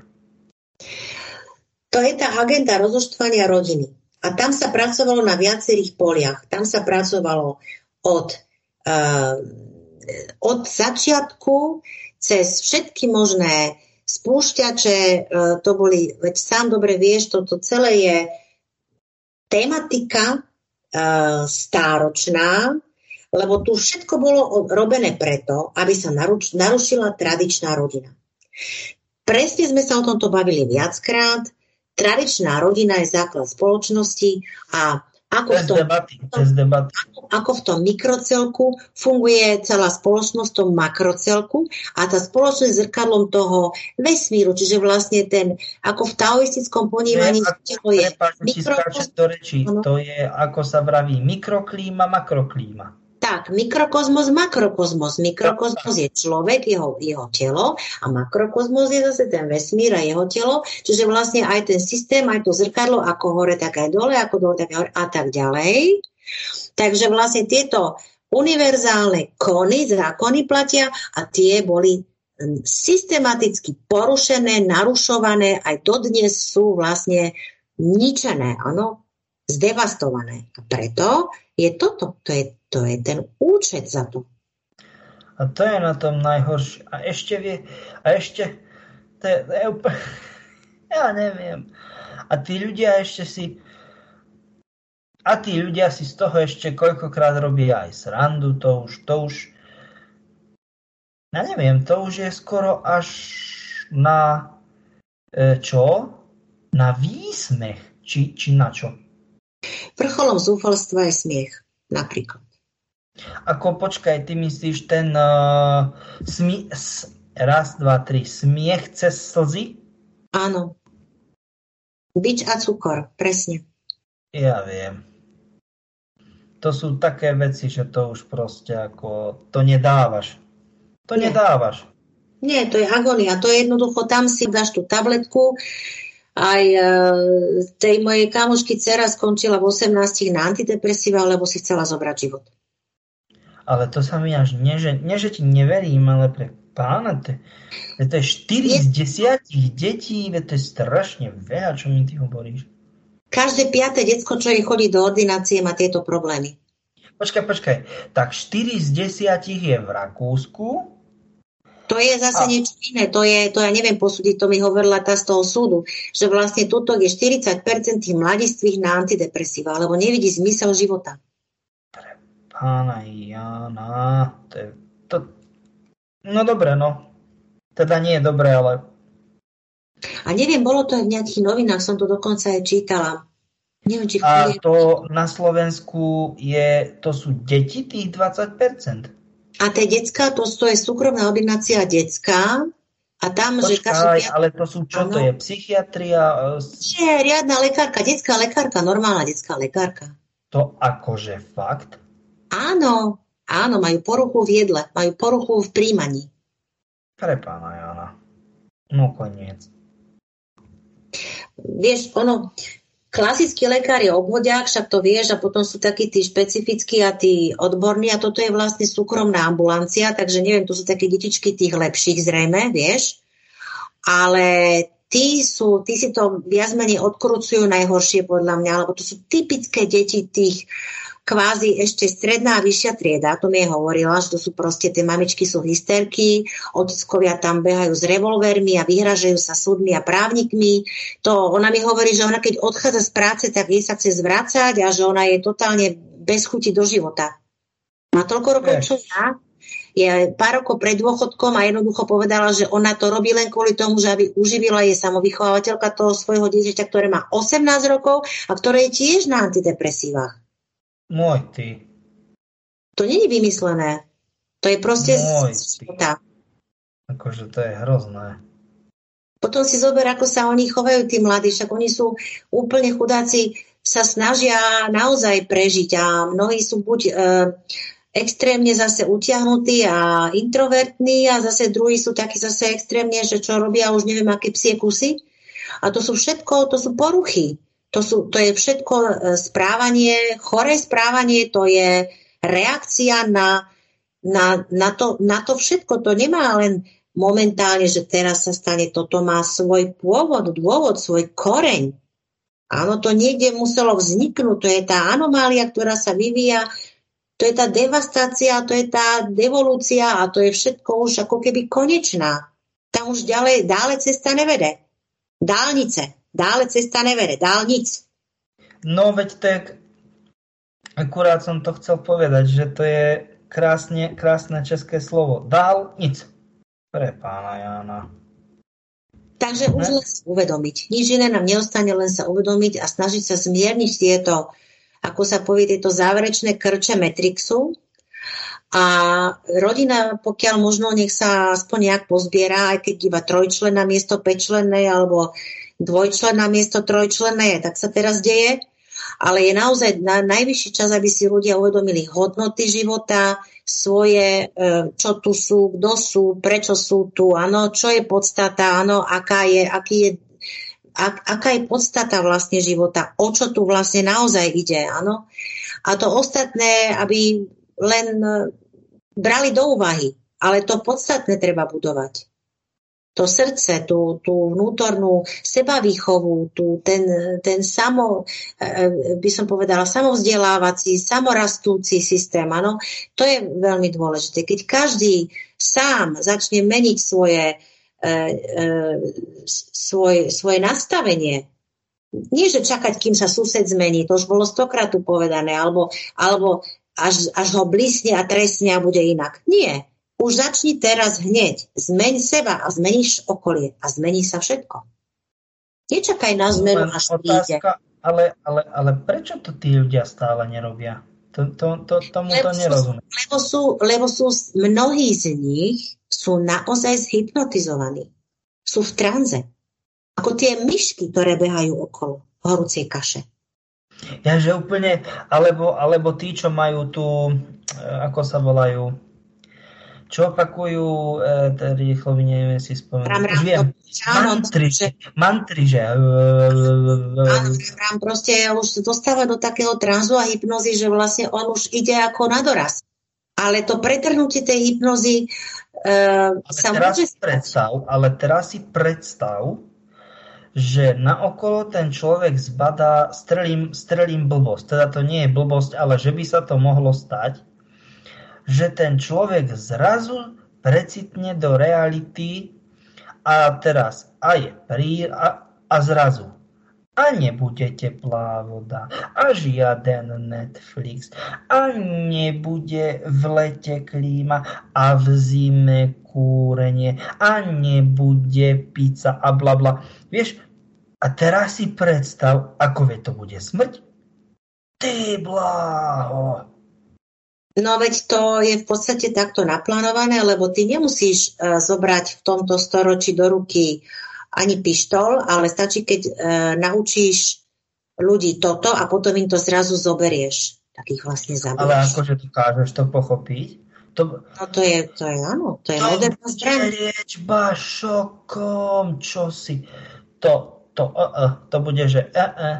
To je tá agenda rozoštvania rodiny. A tam sa pracovalo na viacerých poliach. Tam sa pracovalo od, uh, od začiatku cez všetky možné spúšťače. Uh, to boli, veď sám dobre vieš, toto celé je tematika uh, stáročná, lebo tu všetko bolo robené preto, aby sa naruč, narušila tradičná rodina. Presne sme sa o tomto bavili viackrát. Tradičná rodina je základ spoločnosti a ako v, tom, debaty, debaty. ako v tom mikrocelku funguje celá spoločnosť v tom makrocelku a tá spoločnosť je zrkadlom toho vesmíru, čiže vlastne ten, ako v taoistickom ponímaní telo je mikrokozmos. To je, ako sa vraví, mikroklíma, makroklíma. Tak, mikrokozmos, makrokozmos. Mikrokozmos je človek, jeho, jeho telo a makrokozmos je zase ten vesmír a jeho telo. Čiže vlastne aj ten systém, aj to zrkadlo, ako hore, tak aj dole, ako dole, tak aj hore a tak ďalej. Takže vlastne tieto univerzálne kony, zákony platia a tie boli systematicky porušené, narušované, aj dodnes sú vlastne ničené, áno, zdevastované. A preto je toto, to je To je ten účet za to. A to je na tom najhoršie. A ešte vie, a ešte, to je, to je úplne, ja neviem. A tí ľudia ešte si, a tí ľudia si z toho ešte koľkokrát robia aj srandu, to už, to už, ja neviem, to už je skoro až na, e, čo? Na výsmech, či, či na čo? Vrcholom zúfalstva je smiech, napríklad. Ako, počkaj, ty myslíš ten uh, smi- s- raz, dva, tri, smiech cez slzy? Áno. Bič a cukor, presne. Ja viem. to sú také veci, že to už proste ako, to nedávaš. To Nie. nedávaš. Nie, to je agónia. To je jednoducho, tam si dáš tú tabletku. Aj e, tej mojej kamošky dcera skončila v osemnástich na antidepresíva, lebo si chcela zobrať život. Ale to sa mi až, nie že, nie, že ti neverím, ale pre pána, to, to je štyri z desiatich detí, to je strašne veľa, čo mi ty hovoríš. Každé piate decko, čo je chodí do ordinácie, má tieto problémy. Počkaj, počkaj. Tak štyri z desiatich je v Rakúsku. To je zase a... niečo iné. To je, to ja neviem posúdiť, to mi hovorila tá z toho súdu, že vlastne tuto je štyridsať percent tých mladistvých na antidepresíva, lebo nevidí zmysel života. Pre pána Jana. To je, to... No dobre, no. Teda nie je dobré, ale... A neviem, bolo to aj v nejakých novinách, som to dokonca aj čítala. Neviem, či a to na Slovensku je, to sú deti tých dvadsať percent. A tie decká, to, to je súkromná ordinácia detská. A tam, Počkaj, že každý... ale to sú čo? Ano. To je psychiatria? Nie, riadna lekárka, detská lekárka, normálna detská lekárka. To akože fakt? Áno, áno, majú poruchu v jedle, majú poruchu v príjmaní. Pre pána Jana. No koniec. Vieš, ono, klasický lekár je obvodiak, však to vieš, a potom sú takí tí špecifickí a tí odborní, a toto je vlastne súkromná ambulancia, takže neviem, tu sú také detičky tých lepších zrejme, vieš, ale tí, sú, tí si to viac menej odkrucujú najhoršie podľa mňa, lebo to sú typické deti tých kvázi ešte stredná a vyššia trieda, to mi je hovorila, že to sú proste, tie mamičky sú hysterky, otcovia tam behajú s revolvermi a vyhražajú sa súdmi a právnikmi. To ona mi hovorí, že ona keď odchádza z práce, tak jej sa chce zvrácať a že ona je totálne bez chuti do života. Má toľko rokov, čo ja, je pár rokov pred dôchodkom a jednoducho povedala, že ona to robí len kvôli tomu, že aby uživila jej samovychovateľka toho svojho dieťaťa, ktoré má osemnásť rokov a ktoré je tiež na antidepresívach. Môj ty. To nie je vymyslené. To je proste Môj z života. Akože to je hrozné. Potom si zober, ako sa oni chovajú, tí mladí. Však oni sú úplne chudáci, sa snažia naozaj prežiť a mnohí sú buď e, extrémne zase utiahnutí a introvertní a zase druhí sú takí zase extrémne, že čo robia už neviem aké psie kusy. A to sú všetko, to sú poruchy. To, sú, to je všetko správanie, choré správanie, to je reakcia na, na, na, to, na to všetko. To nemá len momentálne, že teraz sa stane, toto má svoj pôvod, dôvod, svoj koreň. Áno, to niekde muselo vzniknúť, to je tá anomália, ktorá sa vyvíja, to je tá devastácia, to je tá devolúcia a to je všetko už ako keby konečná. Tam už ďalej, dále cesta nevede. Dálnice. Dále cesta nevere, dálnic. No veď tak, akurát som to chcel povedať, že to je krásne, krásne české slovo. Dálnic. Pre pána Jána. Takže ne? Už len sa uvedomiť. Nič iné nám neostane, len sa uvedomiť a snažiť sa zmierniť tieto, ako sa povie, tieto záverečné krče Matrixu. A rodina, pokiaľ možno, nech sa aspoň nejak pozbiera, aj keď iba trojčlen na miesto päťčlennej, alebo dvojčlen na miesto trojčlenné, tak sa teraz deje, ale je naozaj na najvyšší čas, aby si ľudia uvedomili hodnoty života, svoje, čo tu sú, kto sú, prečo sú tu, áno, čo je podstata, áno, aká je, aký je, ak, aká je podstata vlastne života, o čo tu vlastne naozaj ide, áno. A to ostatné, aby len brali do úvahy, ale to podstatné treba budovať. To srdce, tú, tú vnútornú sebavýchovu, tú, ten, ten samo, by som povedala, samovzdelávací, samorastúci systém, áno, to je veľmi dôležité. Keď každý sám začne meniť svoje, e, e, svoje, svoje nastavenie, nie že čakať, kým sa sused zmení, to už bolo stokrát tu povedané, alebo, alebo až, až ho blísne a trestne a bude inak. Nie. Už začni teraz hneď. Zmeň seba a zmeníš okolie. A zmení sa všetko. Nečakaj na zmenu, až príde. Ale, ale, ale prečo to tí ľudia stále nerobia? To, to, to, tomu lebo to nerozumiem. Sú, lebo, sú, lebo sú mnohí z nich sú naozaj zhypnotizovaní. Sú v tranze. Ako tie myšky, ktoré behajú okolo horúcej kaše. Ja, že úplne, alebo, alebo tí, čo majú tu, ako sa volajú, čo opakujú, e, rýchlo neviem si spomenúť. Už viem, mantry, mantry, že... Áno, Rám proste už dostáva do takého tranzu a hypnozy, že vlastne on už ide ako na doraz. Ale to pretrhnutie tej hypnozy uh, sa teraz môže... Si predstav, ale teraz si predstav, že naokolo ten človek zbadá, strelím, strelím blbosť. Teda to nie je blbosť, ale že by sa to mohlo stať, že ten človek zrazu precitne do reality a teraz a je prí a, a zrazu a nebude teplá voda a žiaden Netflix a nebude v lete klíma a v zime kúrenie a nebude pizza a blabla. Vieš, a teraz si predstav, ako vie to bude smrť. Ty bláho. No veď to je v podstate takto naplánované, lebo ty nemusíš uh, zobrať v tomto storočí do ruky ani pištol, ale stačí, keď uh, naučíš ľudí toto a potom im to zrazu zoberieš. Tak ich vlastne zabiješ. Ale akože dokážeš to pochopiť? To... No to je, to je áno, to je moderná zbraň. To bude liečba šokom, čo si... To, to, uh, uh, to bude, že uh, uh.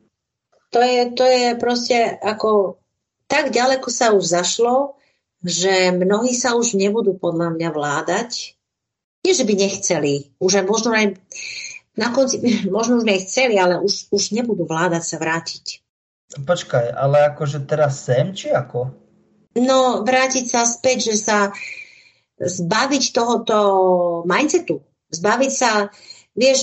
To je, to je proste ako... Tak ďaleko sa už zašlo, že mnohí sa už nebudú podľa mňa vládať. Nie, že by nechceli. Už aj možno aj na konci, možno už nechceli, ale už, už nebudú vládať sa vrátiť. Počkaj, ale akože teraz sem, či ako? No, vrátiť sa späť, že sa zbaviť tohoto mindsetu. Zbaviť sa, vieš,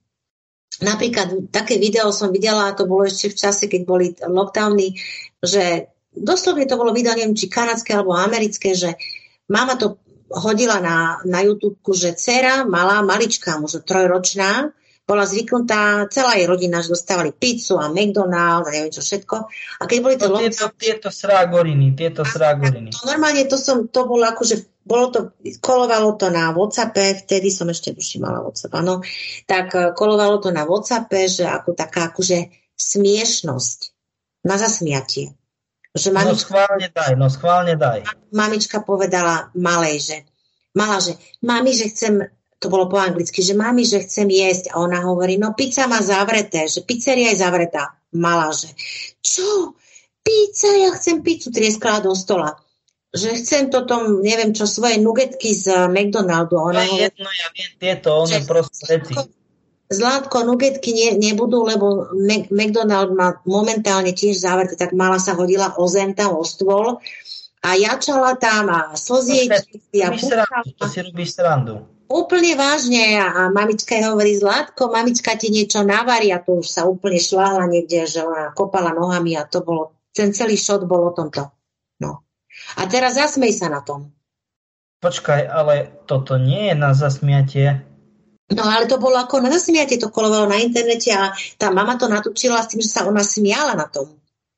napríklad také video som videla, to bolo ešte v čase, keď boli lockdowny, že doslovne to bolo video, neviem, či kanadské alebo americké, že mama to hodila na, na YouTube, že dcera, malá, maličká, možno trojročná, bola zvyknutá, celá jej rodina, že dostávali pizzu a McDonald's a neviem čo všetko. A keď boli to no, lockdown... Tieto, tieto srágoriny, tieto srágoriny. To normálne to som, to bolo akože, bolo to, kolovalo to na WhatsAppe, vtedy som ešte duši mala WhatsApp, áno, tak kolovalo to na WhatsAppe, že ako taká akože smiešnosť na zasmiatie. Že mamička, no schválne daj, no schválne daj. Mamička povedala malej, že mala, že mami, že chcem, to bolo po anglicky, že mami, že chcem jesť. A ona hovorí, no pizza má zavreté, že pizzeria je zavretá. Malá, že čo? Pizza, ja chcem pizzu, trieskala do stola. Že chcem toto, neviem čo, svoje nugetky z McDonaldu. Ona no jedno, ja viem tieto, one proste veci. Zlátko, nugetky nie, nebudú, lebo McDonald má momentálne tiež zavreté, tak mala sa hodila o zem tam, o stôl a jačala tam a slzie a púchala. To si robíš srandu. Úplne vážne a mamička jej hovorí, Zlátko, mamička ti niečo navarí a to už sa úplne šláhla niekde, že ona kopala nohami a to bolo, ten celý šot bol o tomto. No. A teraz zasmej sa na tom. Počkaj, ale toto nie je na zasmiatie. No ale to bolo ako na zasmiatie, to kolovalo na internete a tá mama to natočila s tým, že sa ona smiala na tom.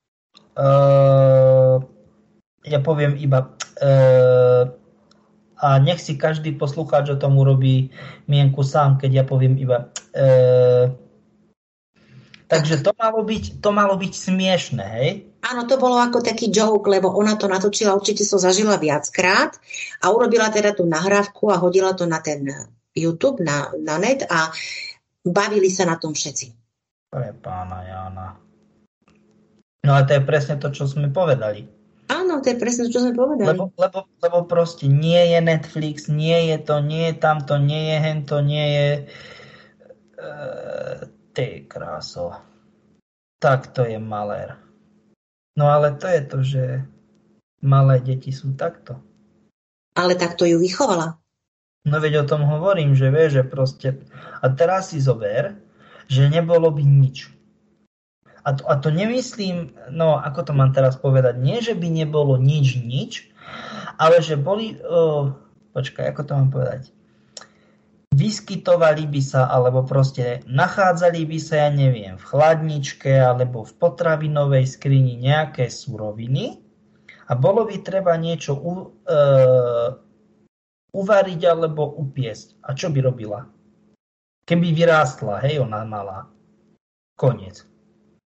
Uh, ja poviem iba uh, a nech si každý poslucháč o tom urobí mienku sám, keď ja poviem iba uh, takže to malo byť, to malo byť smiešné, hej? Áno, to bolo ako taký joke, lebo ona to natočila, určite som zažila viackrát a urobila teda tú nahrávku a hodila to na ten YouTube, na, na net a bavili sa na tom všetci. Pre pána Jána. No a to je presne to, čo sme povedali. Áno, to je presne to, čo sme povedali. Lebo, lebo, lebo proste nie je Netflix, nie je to, nie je tamto, nie je hento, nie je... E, ty kráso. Tak to je malér. No ale to je to, že malé deti sú takto. Ale takto ju vychovala. No veď o tom hovorím, že vieš, že proste... A teraz si zober, že nebolo by nič. A to, a to nemyslím, no ako to mám teraz povedať, nie, že by nebolo nič, nič, ale že boli... Oh, počkaj, ako to mám povedať? Vyskytovali by sa, alebo proste nachádzali by sa, ja neviem, v chladničke alebo v potravinovej skrini nejaké suroviny a bolo by treba niečo... U, e, uvariť alebo upiesť. A čo by robila? Keby vyrástla, hej, ona malá. Koniec.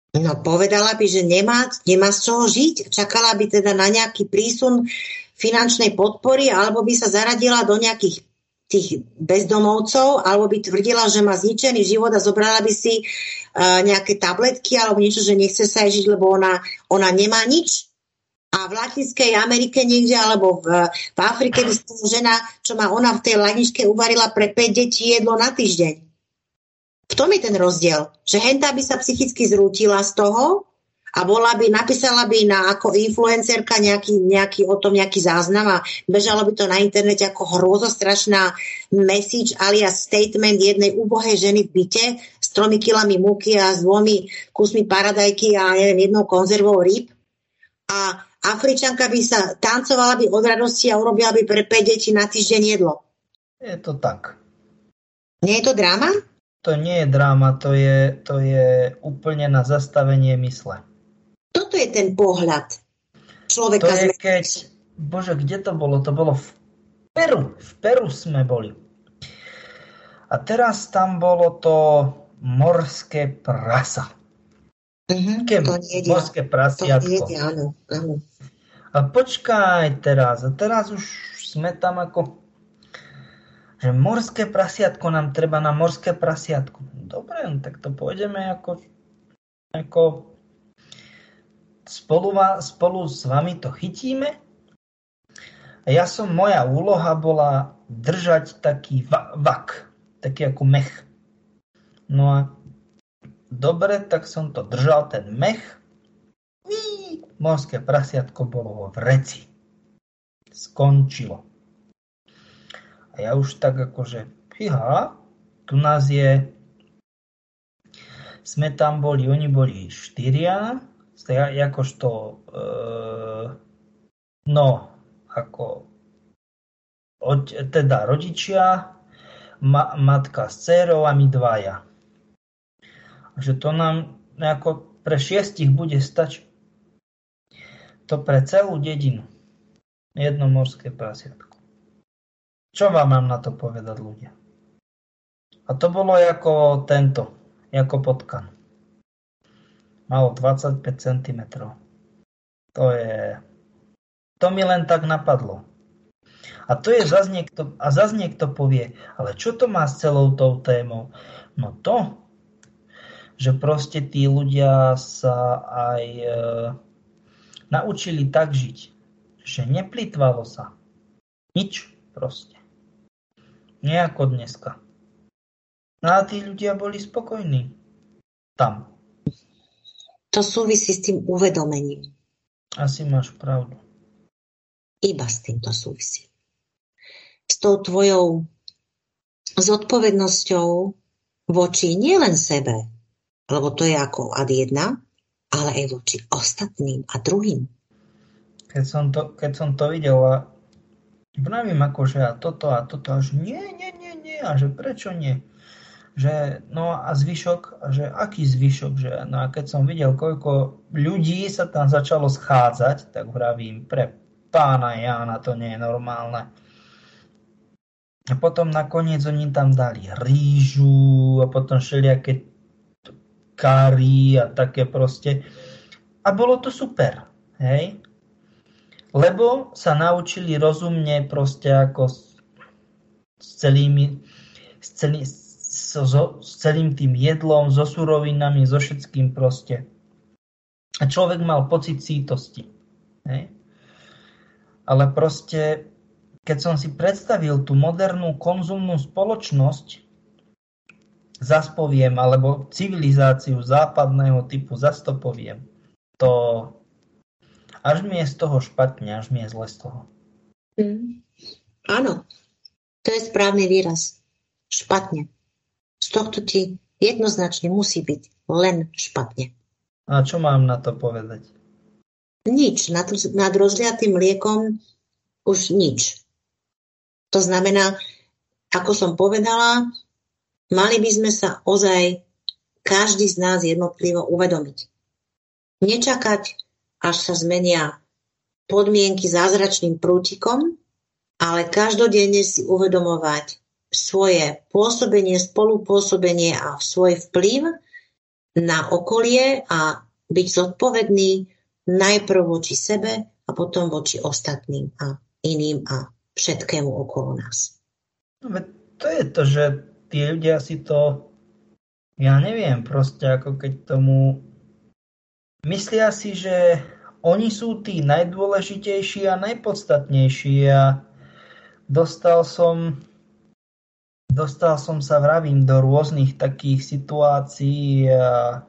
No povedala by, že nemá, nemá z čoho žiť. Čakala by teda na nejaký prísun finančnej podpory, alebo by sa zaradila do nejakých tých bezdomovcov, alebo by tvrdila, že má zničený život a zobrala by si uh, nejaké tabletky alebo niečo, že nechce sa jej žiť, lebo ona, ona nemá nič. A v Latinskej Amerike niekde, alebo v, v Afrike by stala žena, čo má ona v tej ladničke, uvarila pre päť detí jedlo na týždeň. V tom je ten rozdiel, že hentá by sa psychicky zrútila z toho a bola by, napísala by na ako influencerka nejaký, nejaký, o tom nejaký záznam a bežalo by to na internete ako hrozostrašná message alias statement jednej úbohej ženy v byte s tromi kilami múky a s dvomi kusmi paradajky a neviem, jednou konzervou rýb. A Afričanka by sa tancovala by od radosti a urobila by pre päť detí na týždeň jedlo. Je to tak. Nie je to dráma? To nie je dráma, to je, to je úplne na zastavenie mysle. Toto je ten pohľad človeka. To je keď, bože, kde to bolo? To bolo v Peru. V Peru sme boli. A teraz tam bolo to morské prasa. Uh-huh, Kem, to jedia. Morské prasiatko. To jedia, áno, áno. A počkaj teraz. A teraz už sme tam ako... že morské prasiatko nám treba na morské prasiatko. Dobre, no tak to pôjdeme ako, ako spolu, spolu s vami to chytíme. A ja som, moja úloha bola držať taký vak, taký ako mech. No a dobre, tak som to držal, ten mech. Í, morské prasiatko bolo vo vreci. Skončilo. A ja už tak akože, fíha, tu nás je, sme tam boli, oni boli štyria, akožto, e, no, ako, od, teda rodičia, ma, matka s dcérou a my dvaja. Že to nám nejako pre šiestich bude stačiť. To pre celú dedinu. Jedno morské prasiatko. Čo vám mám na to povedať, ľudia? A to bolo ako tento, ako potkan. Malo dvadsaťpäť centimetrov. To je... To mi len tak napadlo. A to je zase niekto, a zase niekto povie, ale čo to má s celou tou témou? No to, že proste tí ľudia sa aj e, naučili tak žiť, že neplýtvalo sa. Nič proste. Nie ako dneska. No a tí ľudia boli spokojní. Tam. To súvisí s tým uvedomením. Asi máš pravdu. Iba s tým to súvisí. S tou tvojou zodpovednosťou voči nielen sebe, lebo to je ako ad jedna, ale aj voči ostatným a druhým. Keď som to, keď som to videl a vravím akože a toto a toto, a že nie, nie, nie, nie, a že prečo nie? Že, no a zvyšok, že aký zvyšok, že no a keď som videl, koľko ľudí sa tam začalo schádzať, tak vravím, pre pána Jána to nie je normálne. A potom nakoniec oni tam dali rýžu a potom všelijaké kari a také proste. A bolo to super, hej? Lebo sa naučili rozumne proste ako s, s celými s, celý, so, so, s celým tým jedlom, so surovinami, so všetkým proste. A človek mal pocit sítosti. Hej? Ale proste, keď som si predstavil tú modernú konzumnú spoločnosť, zas poviem, alebo civilizáciu západného typu, zas to poviem, to až mi je z toho špatne, až mi je zle z toho. Mm. Áno, to je správny výraz. Špatne. Z tohto ti jednoznačne musí byť len špatne. A čo mám na to povedať? Nič. Nad, nad rozliatým mliekom už nič. To znamená, ako som povedala, mali by sme sa ozaj každý z nás jednotlivo uvedomiť. Nečakať, až sa zmenia podmienky zázračným prútikom, ale každodenne si uvedomovať svoje pôsobenie, spolupôsobenie a svoj vplyv na okolie a byť zodpovedný najprv voči sebe a potom voči ostatným a iným a všetkému okolo nás. No, to je to, že tí ľudia si to, ja neviem, proste ako keď tomu myslia si, že oni sú tí najdôležitejší a najpodstatnejší a dostal som dostal som sa, vravím, do rôznych takých situácií a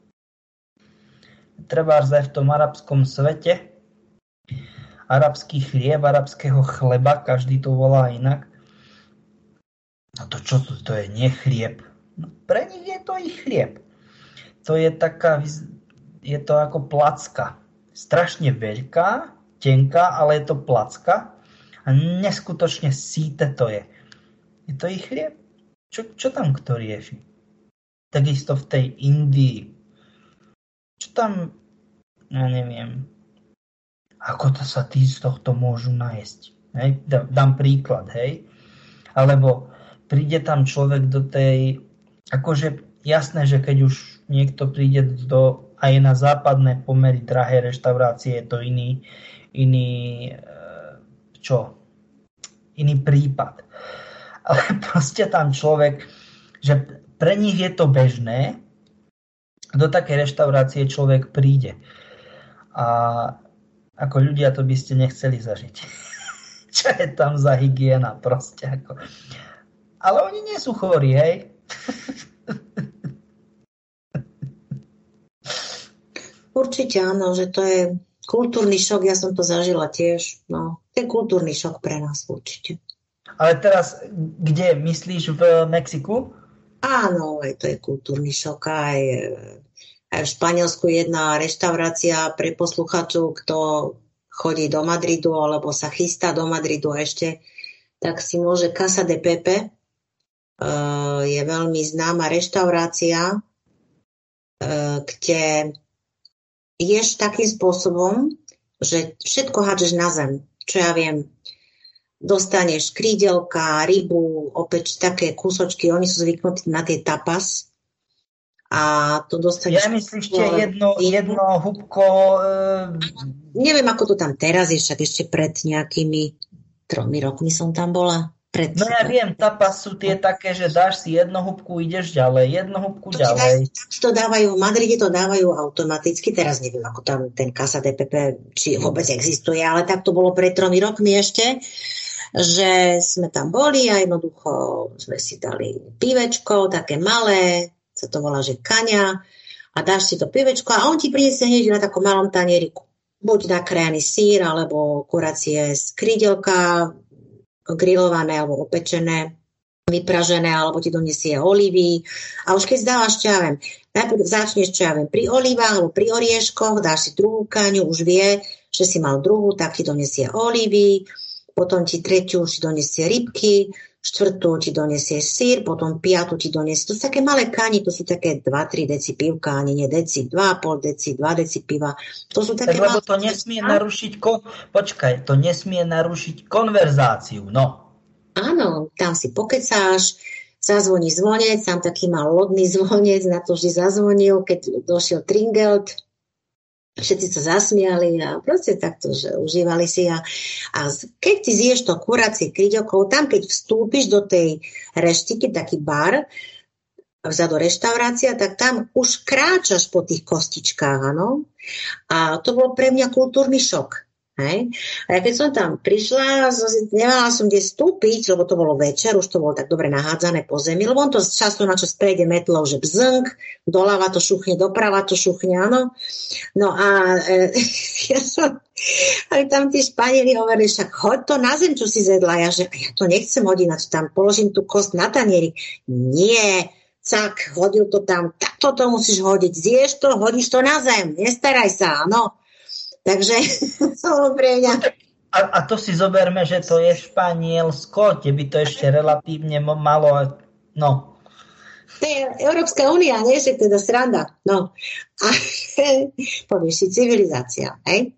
trebárs aj v tom arabskom svete. Arabský chlieb, arabského chleba, každý to volá inak. A to čo to, to je nie chlieb? No, pre nich je to ich chlieb. To je taká, je to ako placka. Strašne veľká, tenká, ale je to placka. A neskutočne síte to je. Je to ich chlieb? Čo, čo tam kto rieši? Takisto v tej Indii. Čo tam, ja neviem, ako to sa tí z tohto môžu nájsť. Hej? Dám príklad, hej. Alebo príde tam človek do tej, akože jasné, že keď už niekto príde do aj na západné pomery drahé reštaurácie, je to iný, iný, čo? Iný prípad. Ale proste tam človek, že pre nich je to bežné, do takej reštaurácie človek príde. A ako ľudia to by ste nechceli zažiť. Čo je tam za hygiena proste. Ako. Ale oni nie sú chorí, hej? Určite áno, že to je kultúrny šok, ja som to zažila tiež. No, to je kultúrny šok pre nás určite. Ale teraz, kde? Myslíš v Mexiku? Áno, aj to je kultúrny šok. Aj, aj v Španielsku jedna reštaurácia pre posluchačov, kto chodí do Madridu alebo sa chystá do Madridu ešte, tak si môže Casa de Pepe. Uh, je veľmi známa reštaurácia, uh, kde ješ takým spôsobom, že všetko hádžeš na zem. Čo ja viem, dostaneš krídelka, rybu, opäť také kúsočky, oni sú zvyknutí na tie tapas. A to dostaneš... Ja myslíš, že jedno, jedno húbko... E... Neviem, ako to tam teraz je, však ešte pred nejakými tromi rokmi som tam bola. Pred... No ja viem, tapas sú tie také, že dáš si jednu húbku, ideš ďalej, jednu húbku ďalej. To dávajú, v Madride to dávajú automaticky, teraz neviem, ako tam ten Casa de Pepe, či vôbec existuje, ale tak to bolo pred tromi rokmi ešte, že sme tam boli a jednoducho sme si dali pivečko, také malé, sa to volá, že kaňa, a dáš si to pivečko a on ti priniesie hneď na takom malom tanieriku. Buď nakrájaný sír, alebo kuracie z krídelka, grillované alebo opečené, vypražené, alebo ti donesie olivy. A už keď zdávaš, čo ja viem, najprv začneš, čo ja viem, pri olivách alebo pri orieškoch, dáš si druhú kaňu, už vie, že si mal druhú, tak ti donesie olivy, potom ti tretiu už ti donesie rybky, štvrtú ti donesie sír, potom piatu ti donesie. To sú také malé kani, to sú také dva tri deci pivka, ani nie deci, dva a pol deci, dva deci piva. To sú také tak, lebo to nesmie narušiť, ko... počkaj, to nesmie narušiť konverzáciu, no. Áno, tam si pokecáš, zazvoní zvonec, tam taký mal lodný zvonec, na to vždy zazvonil, keď došiel tringelt, všetci sa zasmiali a proste takto, že užívali si. A, a keď ty zješ to kuracie kríďokov, tam keď vstúpiš do tej reštiky, taký bar, vzadu reštaurácia, tak tam už kráčaš po tých kostičkách, áno. A to bol pre mňa kultúrny šok. Hej. A ja keď som tam prišla, nemala som kde vstúpiť, lebo to bolo večer, už to bolo tak dobre nahádzané po zemi, lebo on to z času na čas prejde metlou, že bznk, doľava to šuchne, doprava to šuchne, áno. No a e, ja som, ale tam tí Španieli hovorili, však hoď to na zem, čo si zjedla. Ja, že ja to nechcem hodiť, na to tam položím tú kost na tanieri. Nie, cak, hodil to tam, tak toto musíš hodiť, zješ to, hodíš to na zem, nestaraj sa, áno. Takže to pre mňa. A, a to si zoberme, že to je Španielsko, teby to ešte relatívne malo, no. To je Európska únia, nie? Že teda sranda. No. A povieš si civilizácia, hej?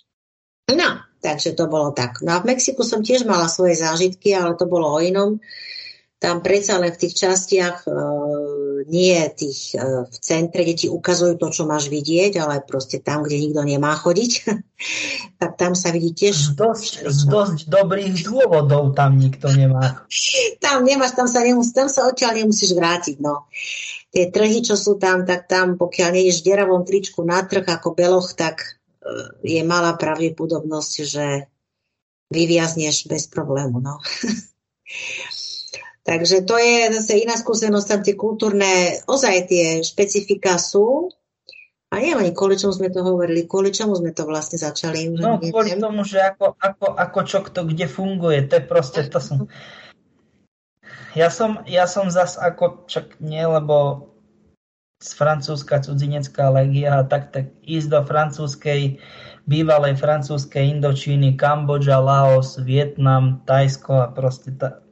No, takže to bolo tak. No a v Mexiku som tiež mala svoje zážitky, ale to bolo o inom. Tam predsa len v tých častiach, nie tých v centre, kde ti ukazujú to, čo máš vidieť, ale proste tam, kde nikto nemá chodiť, tak tam sa vidí tiež... Z dosť, z dosť dobrých dôvodov tam nikto nemá. Tam nemáš, tam sa, nemus, tam sa odtiaľ nemusíš vrátiť, no. Tie trhy, čo sú tam, tak tam, pokiaľ nejdeš v deravom tričku na trh ako beloch, tak je malá pravdepodobnosť, že vyviazneš bez problému, no. Takže to je zase iná skúsenosť, tam tie kultúrne, ozaj tie špecifika sú. A neviem ani, kvôli čomu sme to hovorili, kvôli čomu sme to vlastne začali. No, kvôli tomu, že ako, ako, ako čo kto kde funguje, to je proste, to som... Ja som, ja som zas ako, čak nie, lebo z francúzska cudzinecká legia, tak, tak ísť do francúzskej, bývalej francúzskej Indočíny, Kambodža, Laos, Vietnam, Tajsko a proste tá...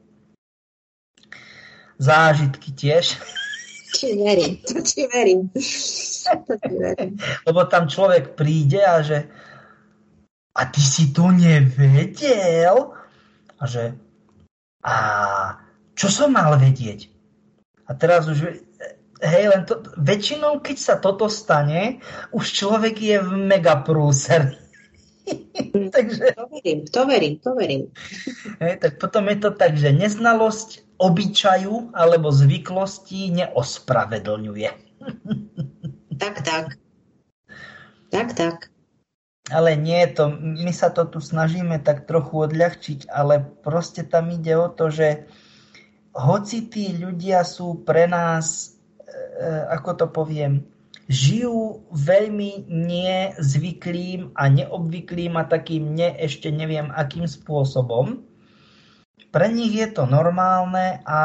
zážitky tiež. Či verím, to či verím. To či verím. Lebo tam človek príde a že a ty si to nevedel? A že a čo som mal vedieť? A teraz už hej, len to, väčšinou, keď sa toto stane, už človek je v megaprúser. Takže... To verím, to verím, to verím. Hej, tak potom je to tak, že neznalosť obyčaju alebo zvyklosti neospravedlňuje. Tak, tak. Tak, tak. Ale nie je to, my sa to tu snažíme tak trochu odľahčiť, ale proste tam ide o to, že hoci tí ľudia sú pre nás, e, ako to poviem, žijú veľmi nezvyklým a neobvyklým a takým ne, ešte neviem akým spôsobom. Pre nich je to normálne a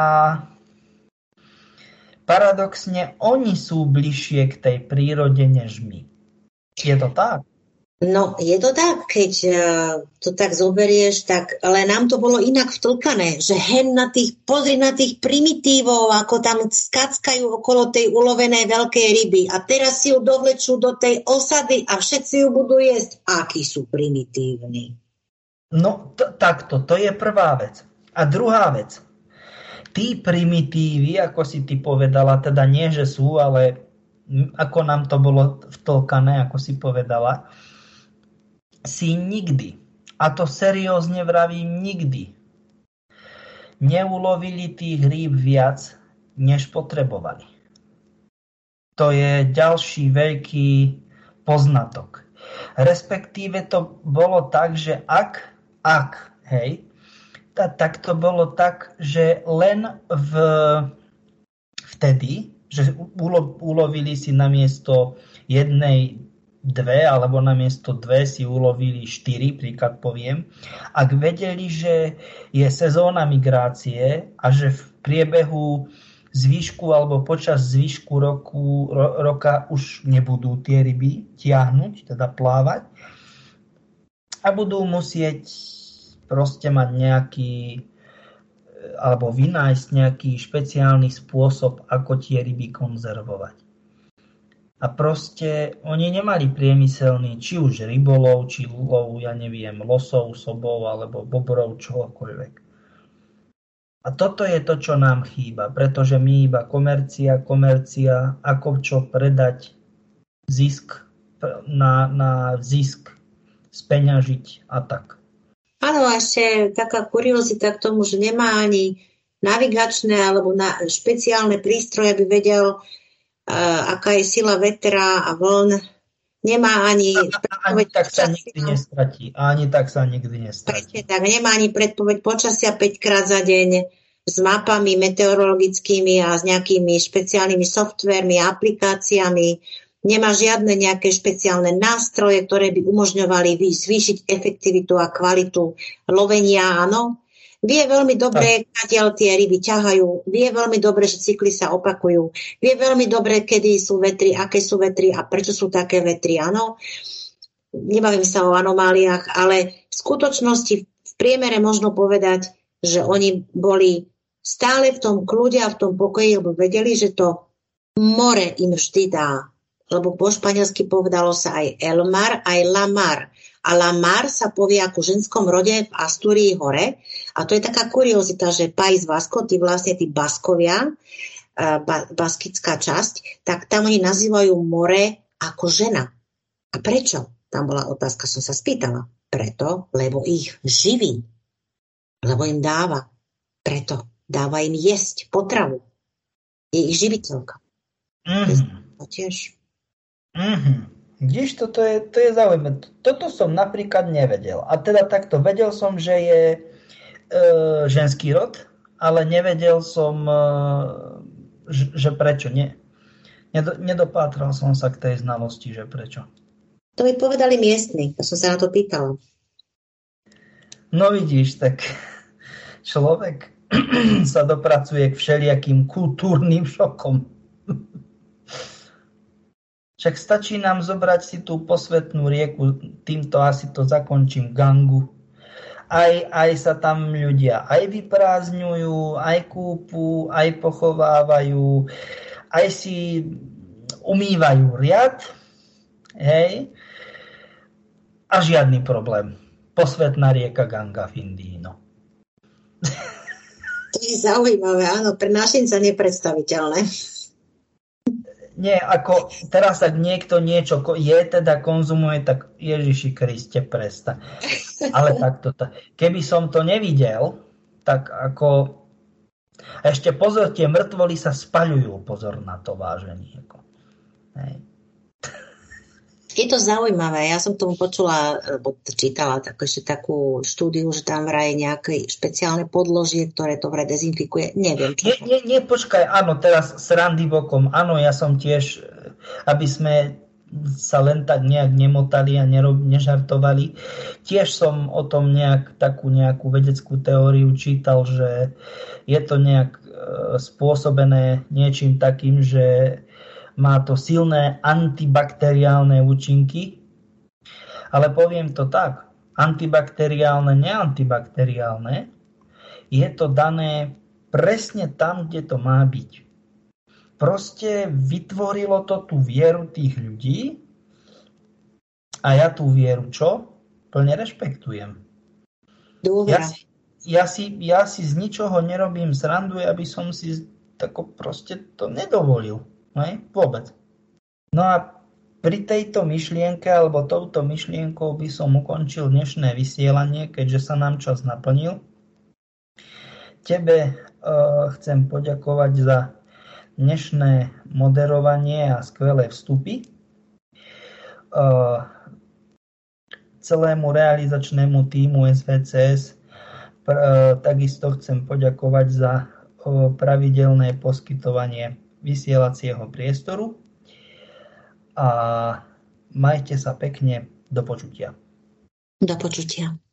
paradoxne oni sú bližšie k tej prírode než my. Je to tak? No, je to tak, keď uh, to tak zoberieš, tak, ale nám to bolo inak vtlkané, že hen na tých, pozri na tých primitívov, ako tam skackajú okolo tej ulovenej veľkej ryby a teraz si ju dovlečú do tej osady a všetci ju budú jesť. Akí sú primitívni. No, t- takto, to je prvá vec. A druhá vec. Tí primitívy, ako si ty povedala, teda nie, že sú, ale ako nám to bolo vtlkané, ako si povedala, si nikdy, a to seriózne vravím nikdy, neulovili tých rýb viac, než potrebovali. To je ďalší veľký poznatok. Respektíve to bolo tak, že ak, ak, hej, tak to bolo tak, že len v, vtedy, že ulo, ulovili si namiesto jednej dve, alebo namiesto dve si ulovili štyri, príklad poviem. Ak vedeli, že je sezóna migrácie a že v priebehu zvýšku alebo počas zvýšku roku, ro, roka už nebudú tie ryby tiahnuť, teda plávať a budú musieť proste mať nejaký alebo vynájsť nejaký špeciálny spôsob, ako tie ryby konzervovať. A proste oni nemali priemyselný, či už rybolov, či lov, ja neviem, losov, sobov, alebo bobrov, čohokoľvek. A toto je to, čo nám chýba, pretože my iba komercia, komercia, ako čo predať zisk, na, na zisk, speňažiť a tak. Áno, a ešte taká kuriozita k tomu, že nemá ani navigačné alebo na špeciálne prístroje, aby vedel, Uh, aká je sila vetra a vln, nemá ani... A, ani tak sa nikdy nestratí. Ani tak sa nikdy nestratí. Tak nemá ani predpoveď počasia päť krát za deň s mapami meteorologickými a s nejakými špeciálnymi softvermi, aplikáciami. Nemá žiadne nejaké špeciálne nástroje, ktoré by umožňovali zvýšiť efektivitu a kvalitu lovenia, áno. Vie veľmi dobre, kadiaľ tie ryby ťahajú, vie veľmi dobre, že cykly sa opakujú, vie veľmi dobre, kedy sú vetry, aké sú vetry a prečo sú také vetry, áno. Nebavím sa o anomáliách, ale v skutočnosti v priemere možno povedať, že oni boli stále v tom kľude a v tom pokoji, lebo vedeli, že to more im vždy dá. Lebo po španielsky povedalo sa aj el mar, aj la mar. A la mar sa povie ako ženskom rode v Astúrii hore. A to je taká kuriozita, že País Vasco, tí vlastne tí Baskovia, ba, baskická časť, tak tam oni nazývajú more ako žena. A prečo? Tam bola otázka, som sa spýtala. Preto, lebo ich živí. Lebo im dáva. Preto dáva im jesť potravu. Je ich živiteľka. Mm-hmm. To tiež. Mm-hmm. Vidíš, toto je, to je zaujímavé. Toto som napríklad nevedel. A teda takto, vedel som, že je e, ženský rod, ale nevedel som, e, že, že prečo. Nie. Nedo, nedopátral som sa k tej znalosti, že prečo. To mi povedali miestni, ja som sa na to pýtala. No vidíš, tak človek sa dopracuje k všelijakým kultúrnym šokom. Však stačí nám zobrať si tú posvetnú rieku, týmto asi to zakončím, Gangu. Aj, aj sa tam ľudia aj vyprázdňujú, aj kúpu, aj pochovávajú, aj si umývajú riad, hej, a žiadny problém. Posvetná rieka Ganga v Indii, no. To je zaujímavé, áno, pre našinca nepredstaviteľné. Nie, ako teraz, ak niekto niečo je, teda konzumuje, tak Ježiši Kriste, presta. Ale takto, keby som to nevidel, tak ako ešte pozor, tie mŕtvoly sa spaľujú, pozor na to, vážení. Hej. Je to zaujímavé. Ja som tomu počula, alebo čítala tak, ešte takú štúdiu, že tam vraj nejaké špeciálne podložie, ktoré to vraj dezinfikuje. Neviem, čo. Nie, nie, nie, počkaj, áno, teraz srandy bokom. Áno, ja som tiež, aby sme sa len tak nejak nemotali a nerob, nežartovali. Tiež som o tom nejak takú nejakú vedeckú teóriu čítal, že je to nejak e, spôsobené niečím takým, že má to silné antibakteriálne účinky, ale poviem to tak, antibakteriálne, neantibakteriálne, je to dané presne tam, kde to má byť. Proste vytvorilo to tú vieru tých ľudí a ja tú vieru čo? Plne rešpektujem. Ja si, ja, si, ja si z ničoho nerobím srandu, aby som si tako proste to nedovolil. Ne? Vôbec. No a pri tejto myšlienke, alebo touto myšlienkou by som ukončil dnešné vysielanie, keďže sa nám čas naplnil. Tebe uh, chcem poďakovať za dnešné moderovanie a skvelé vstupy. Uh, celému realizačnému tímu es vé cé es pr- uh, takisto chcem poďakovať za uh, pravidelné poskytovanie vysielacieho priestoru a majte sa pekne, do počutia. Do počutia.